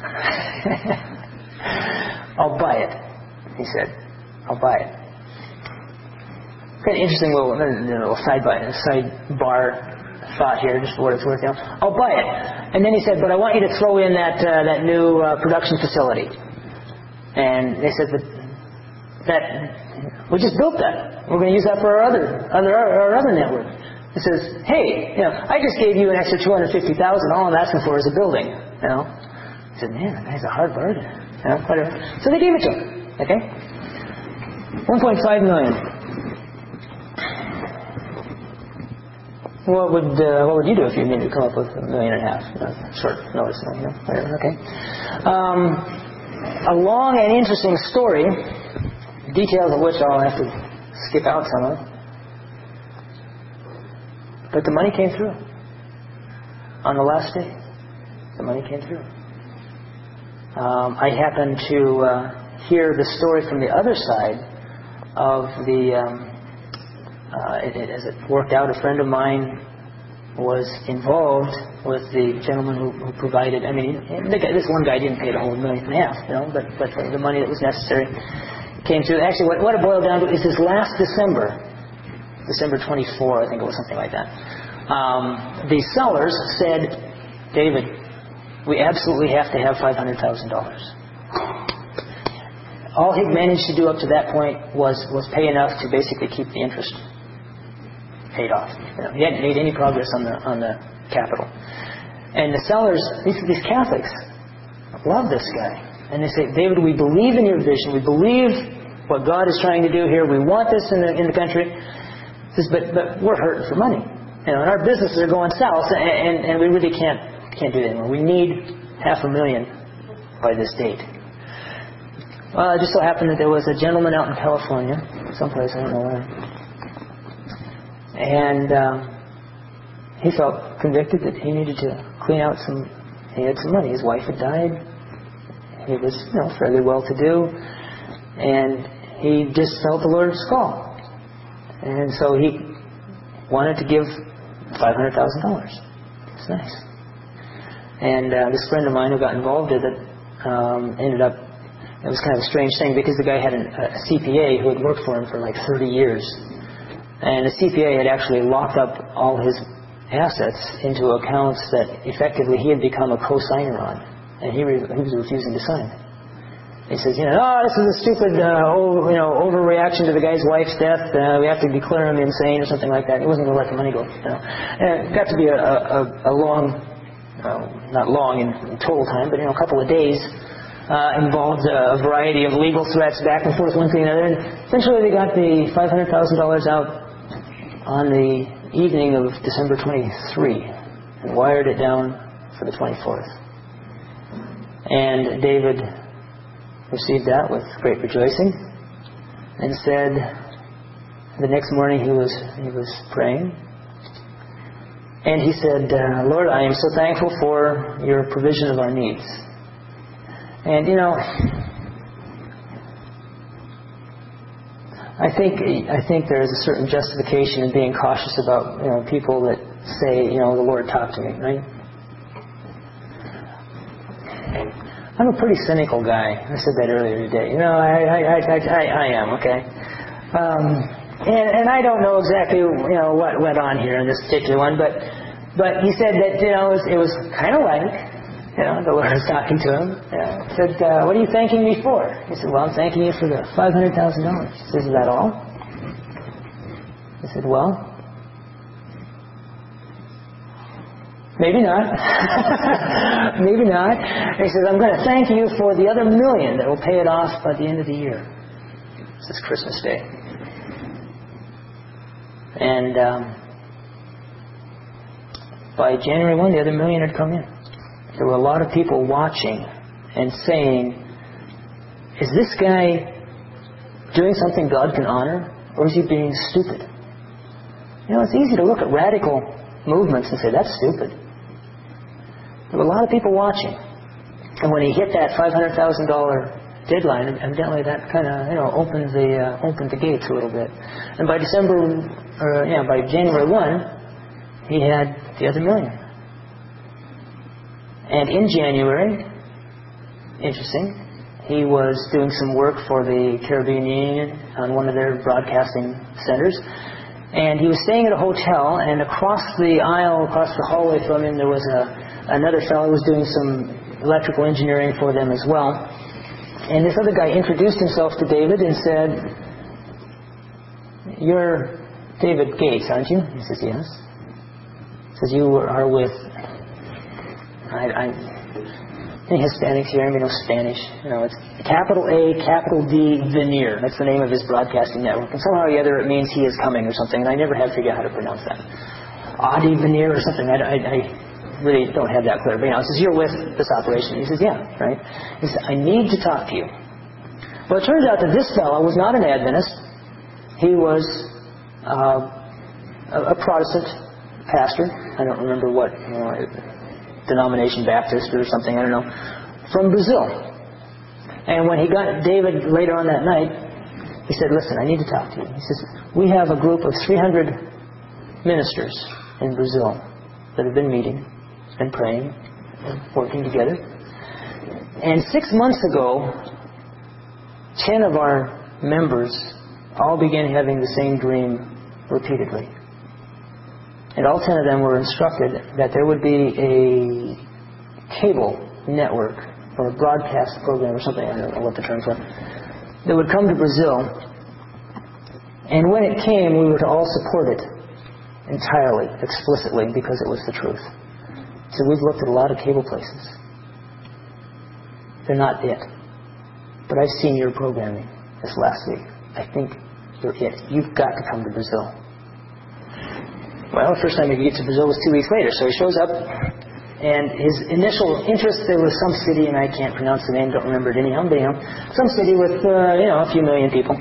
I'll buy it, he said. I'll buy it. Kind of interesting little sidebar thought here, just for what it's worth. I'll buy it. And then he said, but I want you to throw in that new production facility. And they said, we just built that. We're going to use that for our other network. He says, hey, I just gave you an extra $250,000. All I'm asking for is a building. He said, man, that guy's a hard bargain. Whatever. So they gave it to him. Okay, $1.5 million. What would you do if you needed to come up with $1.5 million? Short notice, whatever. Okay. A long and interesting story, details of which I'll have to skip out some of. But the money came through. On the last day, the money came through. I happened to hear the story from the other side of the... as it worked out, a friend of mine was involved with the gentleman who provided... this one guy didn't pay the whole $1.5 million, but the money that was necessary came through. Actually, what it boiled down to is this last December 24, I think it was, something like that. The sellers said, David, we absolutely have to have $500,000. All he managed to do up to that point was pay enough to basically keep the interest paid off. He hadn't made any progress on the capital. And the sellers, these Catholics, love this guy. And they say, David, we believe in your vision. We believe what God is trying to do here. We want this in the country. He says, but we're hurting for money. And our businesses are going south, and we really can't do that anymore. We need $500,000 by this date. Well, it just so happened that there was a gentleman out in California, someplace, I don't know where, and he felt convicted that he needed to clean out he had some money. His wife had died. He was, fairly well-to-do, and he just felt the Lord's call. And so he wanted to give $500,000. It's nice. And this friend of mine who got involved with it ended up, it was kind of a strange thing because the guy had a CPA who had worked for him for like 30 years. And the CPA had actually locked up all his assets into accounts that effectively he had become a co-signer on. And he was refusing to sign. He says, this is a stupid, overreaction to the guy's wife's death. We have to declare him insane or something like that. He wasn't going to let the money go. And it got to be a long, not long in total time, but a couple of days. Involved a variety of legal threats back and forth, one thing and another. And eventually they got the $500,000 out on the evening of December 23 and wired it down for the 24th. And David received that with great rejoicing and said the next morning he was praying and he said, Lord, I am so thankful for your provision of our needs. And I think there is a certain justification in being cautious about people that say the Lord talked to me, right? I'm a pretty cynical guy. I said that earlier today. I am, okay. And I don't know exactly what went on here in this particular one, but he said that it was kind of like. The Lord was talking to him. He said, what are you thanking me for? He said, well, I'm thanking you for the $500,000. He said, is that all? He said, well, maybe not. Maybe not. And he says, I'm going to thank you for the other $1 million that will pay it off by the end of the year. This is Christmas Day. And by January 1, the other $1 million had come in. There were a lot of people watching and saying, is this guy doing something God can honor? Or is he being stupid? It's easy to look at radical movements and say, that's stupid. There were a lot of people watching. And when he hit that $500,000 deadline, evidently that kind of, opened the gates a little bit. And by by January 1, he had the other $1 million. And in January, interesting, he was doing some work for the Caribbean Union on one of their broadcasting centers. And he was staying at a hotel, and across the aisle, across the hallway from him, there was another fellow who was doing some electrical engineering for them as well. And this other guy introduced himself to David and said, "You're David Gates, aren't you?" He says, "Yes." He says, "You are with..." Any Hispanics here? Anybody know Spanish? It's capital A, capital D, Veneer. That's the name of his broadcasting network. And somehow or the other it means he is coming or something. And I never have figured out how to pronounce that. Adi Veneer or something. I really don't have that clear. But he says, "You're with this operation." He says, "Yeah," right? He says, "I need to talk to you." Well, it turns out that this fellow was not an Adventist. He was a Protestant pastor. I don't remember what, denomination, Baptist or something, I don't know, from Brazil. And when he got David later on that night, he said, "Listen, I need to talk to you." He says, "We have a group of 300 ministers in Brazil that have been meeting, been praying, and working together. And 6 months ago, 10 of our members all began having the same dream repeatedly. And all 10 of them were instructed that there would be a cable network or a broadcast program or something, I don't know what the terms were, that would come to Brazil. And when it came, we were to all support it entirely, explicitly, because it was the truth." So we've looked at a lot of cable places. They're not it. But I've seen your programming this last week. I think you're it. You've got to come to Brazil. Well, the first time he could get to Brazil was 2 weeks later. So he shows up, and his initial interest, there was some city, and I can't pronounce the name, don't remember it anyhow, but some city with, a few million people.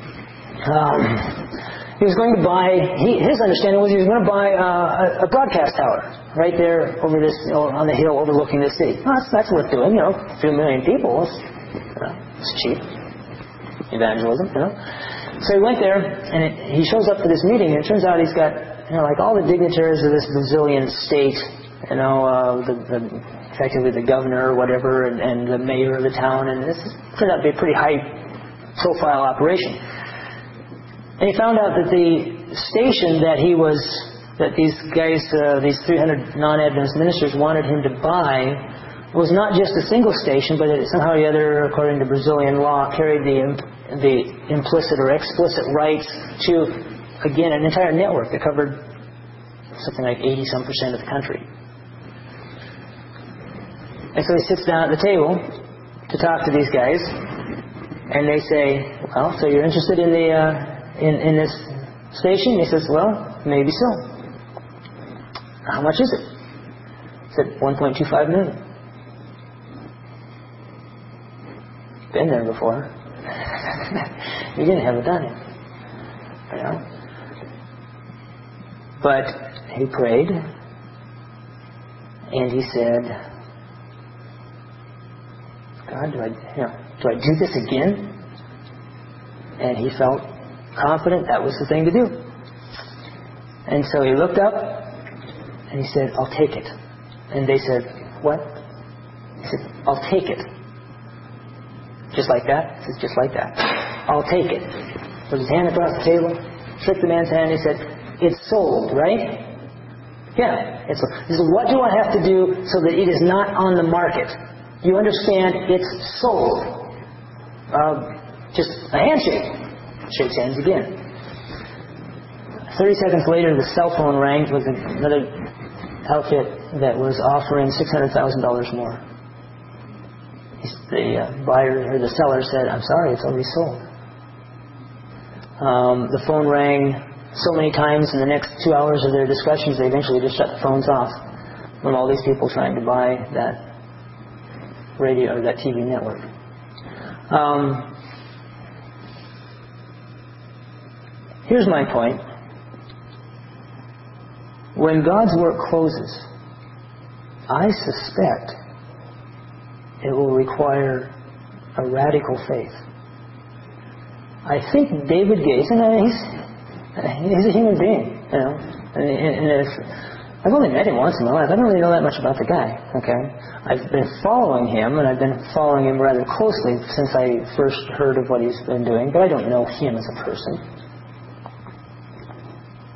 He was going to buy, his understanding was he was going to buy a broadcast tower right there over this, on the hill overlooking the city. Well, that's worth doing, a few million people. It's cheap. Evangelism, So he went there, and he shows up for this meeting, and it turns out he's got, like all the dignitaries of this Brazilian state, effectively the governor or whatever, and the mayor of the town, and this turned out to be a pretty high-profile operation. And he found out that the station that these guys, these 300 non-Adventist ministers wanted him to buy was not just a single station, but it somehow or the other, according to Brazilian law, carried the implicit or explicit rights to, again, an entire network that covered something like 80-some% of the country. And so he sits down at the table to talk to these guys, and they say, "Well, so you're interested in the in this station?" He says, "Well, maybe so." "How much is it?" He said, $1.25 million. Been there before. You didn't have it done it. But he prayed, and he said, "God, do I do this again?" And he felt confident that was the thing to do. And so he looked up, and he said, "I'll take it." And they said, "What?" He said, "I'll take it." Just like that? He says, "Just like that. I'll take it." Put his hand across the table, shook the man's hand, and he said, "It's sold, right?" "Yeah, it's sold." He said, "What do I have to do so that it is not on the market?" "You understand, it's sold." Just a handshake. Shakes hands again. 30 seconds later, the cell phone rang with another outfit that was offering $600,000 more. The buyer or the seller said, "I'm sorry, it's already sold." The phone rang so many times in the next 2 hours of their discussions, they eventually just shut the phones off from all these people trying to buy that radio or that TV network. Here's my point. When God's work closes, I suspect it will require a radical faith. I think David Gates, and he's a human being, and if I've only met him once in my life, I don't really know that much about the guy, okay? I've been following him, and I've been following him rather closely since I first heard of what he's been doing, but I don't know him as a person.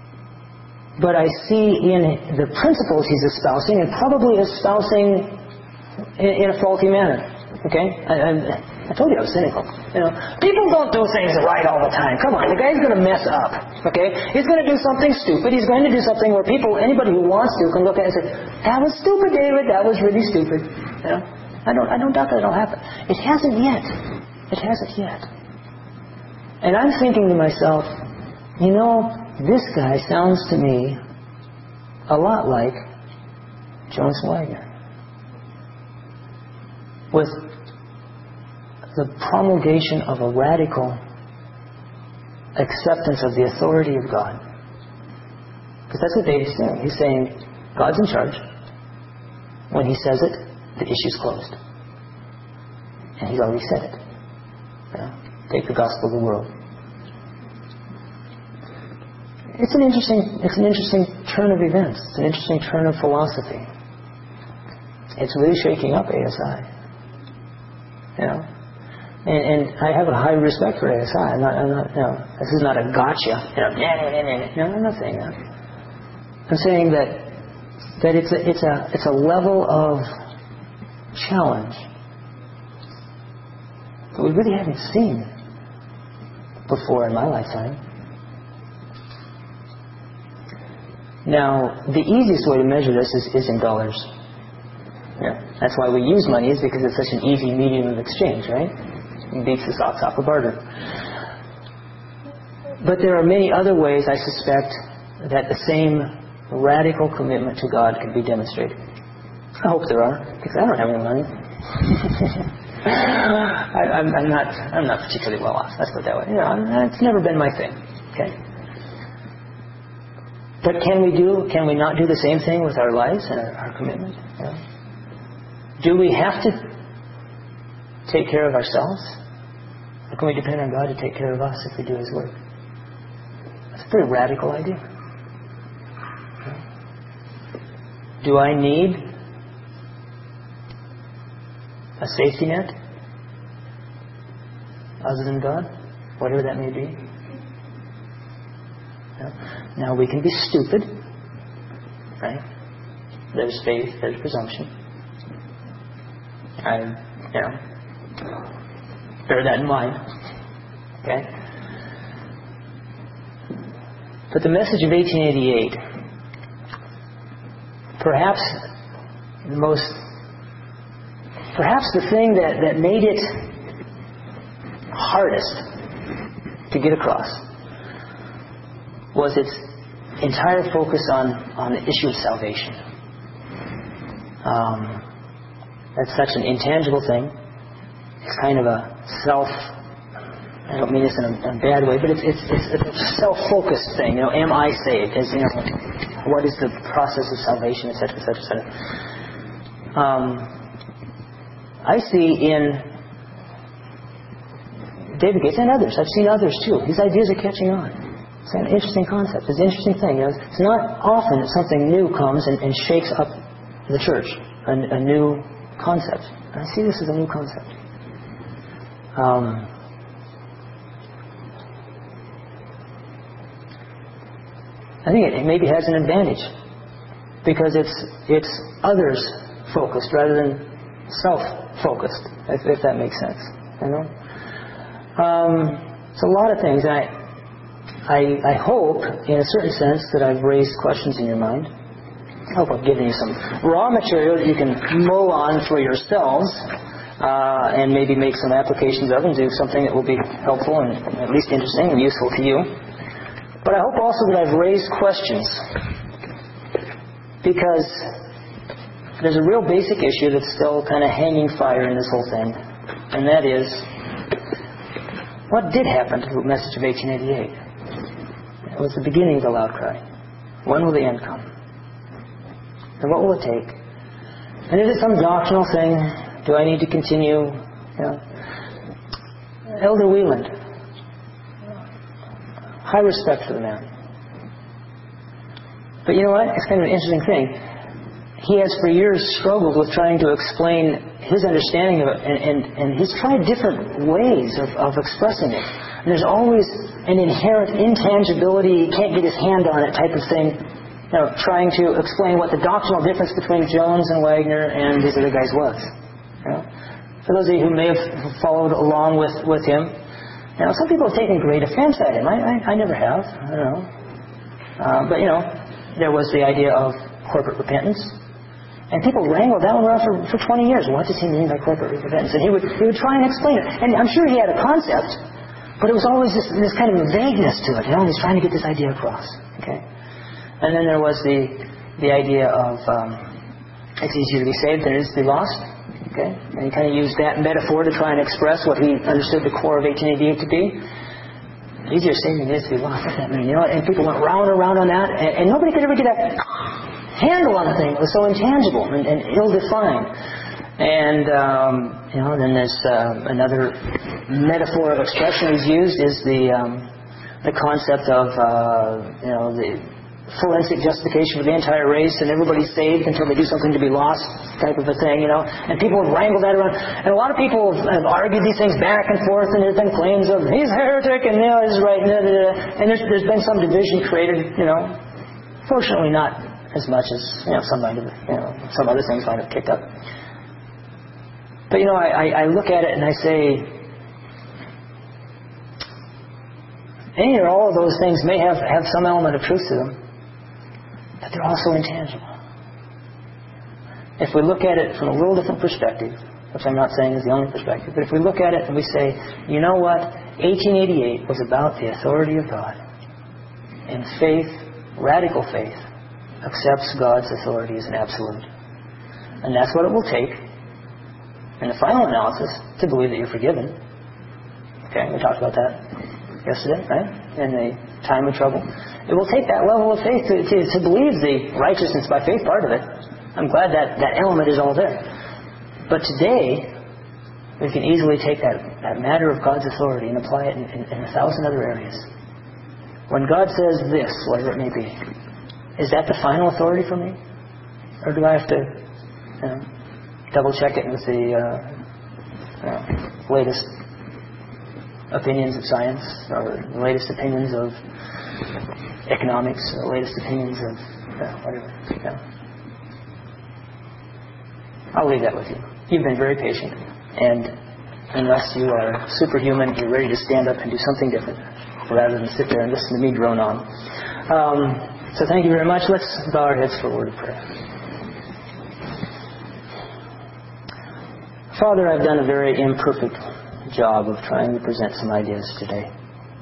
but I see in the principles he's espousing, and probably espousing in a faulty manner. Okay? I told you I was cynical. People don't do things right all the time. Come on, the guy's going to mess up. Okay? He's going to do something stupid. He's going to do something where anybody who wants to can look at it and say, "That was stupid, David. That was really stupid." I don't doubt that it'll happen. It hasn't yet. It hasn't yet. And I'm thinking to myself, this guy sounds to me a lot like Jonas Wagner, with the promulgation of a radical acceptance of the authority of God. Because that's what David's saying. He's saying, God's in charge. When he says it, the issue's closed. And he's already said it. Take the gospel of the world. It's an interesting turn of events. It's an interesting turn of philosophy. It's really shaking up ASI. And I have a high respect for ASI. I'm not. This is not a gotcha. I'm not saying that. I'm saying that it's a level of challenge that we really haven't seen before in my lifetime. Now, the easiest way to measure this is in dollars. That's why we use money, is because it's such an easy medium of exchange, right? It beats the socks off a barter. But there are many other ways, I suspect, that the same radical commitment to God can be demonstrated. I hope there are, because I don't have any money. I'm not particularly well off. Let's put it that way. It's never been my thing. Okay. But can we not do the same thing with our lives and our commitment? Do we have to take care of ourselves? Or can we depend on God to take care of us if we do His work? That's a pretty radical idea. Do I need a safety net other than God? Whatever that may be. Now we can be stupid, right? There's faith, there's presumption. Bear that in mind. Okay? But the message of 1888, perhaps the thing that made it hardest to get across was its entire focus on the issue of salvation. That's such an intangible thing. It's kind of a I don't mean this in a bad way, but it's a self-focused thing. Am I saved? What is the process of salvation, etc., etc., etc. I see in David Gates and others. I've seen others too. These ideas are catching on. It's an interesting concept. It's an interesting thing. It's not often that something new comes and shakes up the church, a new concept. And I see this as a new concept. I think it maybe has an advantage because it's others focused rather than self-focused, if that makes sense. It's a lot of things. I hope, in a certain sense, that I've raised questions in your mind. I hope I've given you some raw material that you can mull on for yourselves and maybe make some applications of and do something that will be helpful and at least interesting and useful to you. But I hope also that I've raised questions because there's a real basic issue that's still kind of hanging fire in this whole thing, and that is, what did happen to the message of 1888? It was the beginning of the loud cry. When will the end come? And what will it take? And is it some doctrinal thing? Do I need to continue? Elder Wieland, high respect for the man. But you know what? It's kind of an interesting thing. He has for years struggled with trying to explain his understanding of it, and he's tried different ways of expressing it. And there's always an inherent intangibility, he can't get his hand on it type of thing trying to explain what the doctrinal difference between Jones and Wagner and these other guys was. For those of you who may have followed along with him, some people have taken great offense at him. I never have. I don't know. But there was the idea of corporate repentance. And people wrangled that one around for 20 years. What does he mean by corporate repentance? And he would try and explain it. And I'm sure he had a concept, but it was always this kind of vagueness to it. He's trying to get this idea across. Okay. And then there was the idea of it's easier to be saved than it is to be lost. Okay. And he kind of used that metaphor to try and express what he understood the core of 1888 to be. Easier saved than it is to be lost. What does that mean? And people went round and round on that, and nobody could ever get a handle on the thing. It was so intangible and ill-defined. And then there's another metaphor of expression he's used is the concept of the forensic justification of the entire race, and everybody's saved until they do something to be lost, type of a thing. And people have wrangled that around. And a lot of people have argued these things back and forth, and there's been claims of he's a heretic and he's right. And there's been some division created. Fortunately, not as much as some other things might have kicked up. But I look at it and I say, any or all of those things may have some element of truth to them, but they're also intangible. If we look at it from a little different perspective, which I'm not saying is the only perspective, but if we look at it and we say, you know what, 1888 was about the authority of God, and faith, radical faith, accepts God's authority as an absolute. And that's what it will take in the final analysis to believe that you're forgiven. Okay, we talked about that yesterday, right? In the time of trouble. It will take that level of faith to believe the righteousness by faith part of it. I'm glad that element is all there. But today, we can easily take that matter of God's authority and apply it in 1,000 other areas. When God says this, whatever it may be, is that the final authority for me? Or do I have to double check it with the latest opinions of science, or the latest opinions of economics, or the latest opinions of whatever? I'll leave that with you. You've been very patient, and unless you are superhuman, you're ready to stand up and do something different rather than sit there and listen to me drone on. So thank you very much. Let's bow our heads for a word of prayer. Father, I've done a very imperfect job of trying to present some ideas today.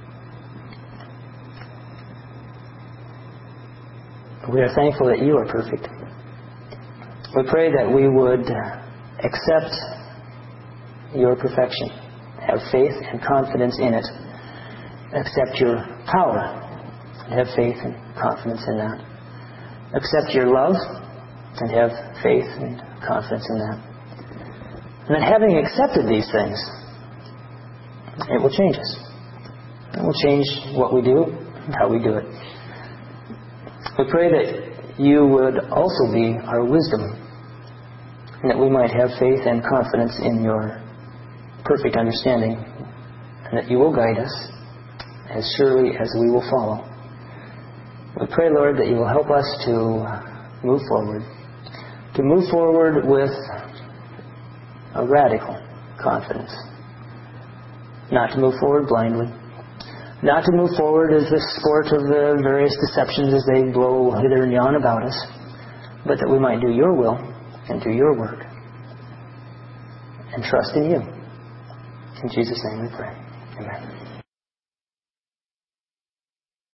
We are thankful that you are perfect. We pray that we would accept your perfection, have faith and confidence in it, accept your power, and have faith and confidence in that. Accept your love and have faith and confidence in that. And then having accepted these things, it will change us. It will change what we do and how we do it. We pray that you would also be our wisdom, and that we might have faith and confidence in your perfect understanding, and that you will guide us as surely as we will follow. We pray, Lord, that you will help us to move forward with a radical confidence. Not to move forward blindly. Not to move forward as the sport of the various deceptions as they blow hither and yon about us, but that we might do your will and do your work and trust in you. In Jesus' name we pray. Amen.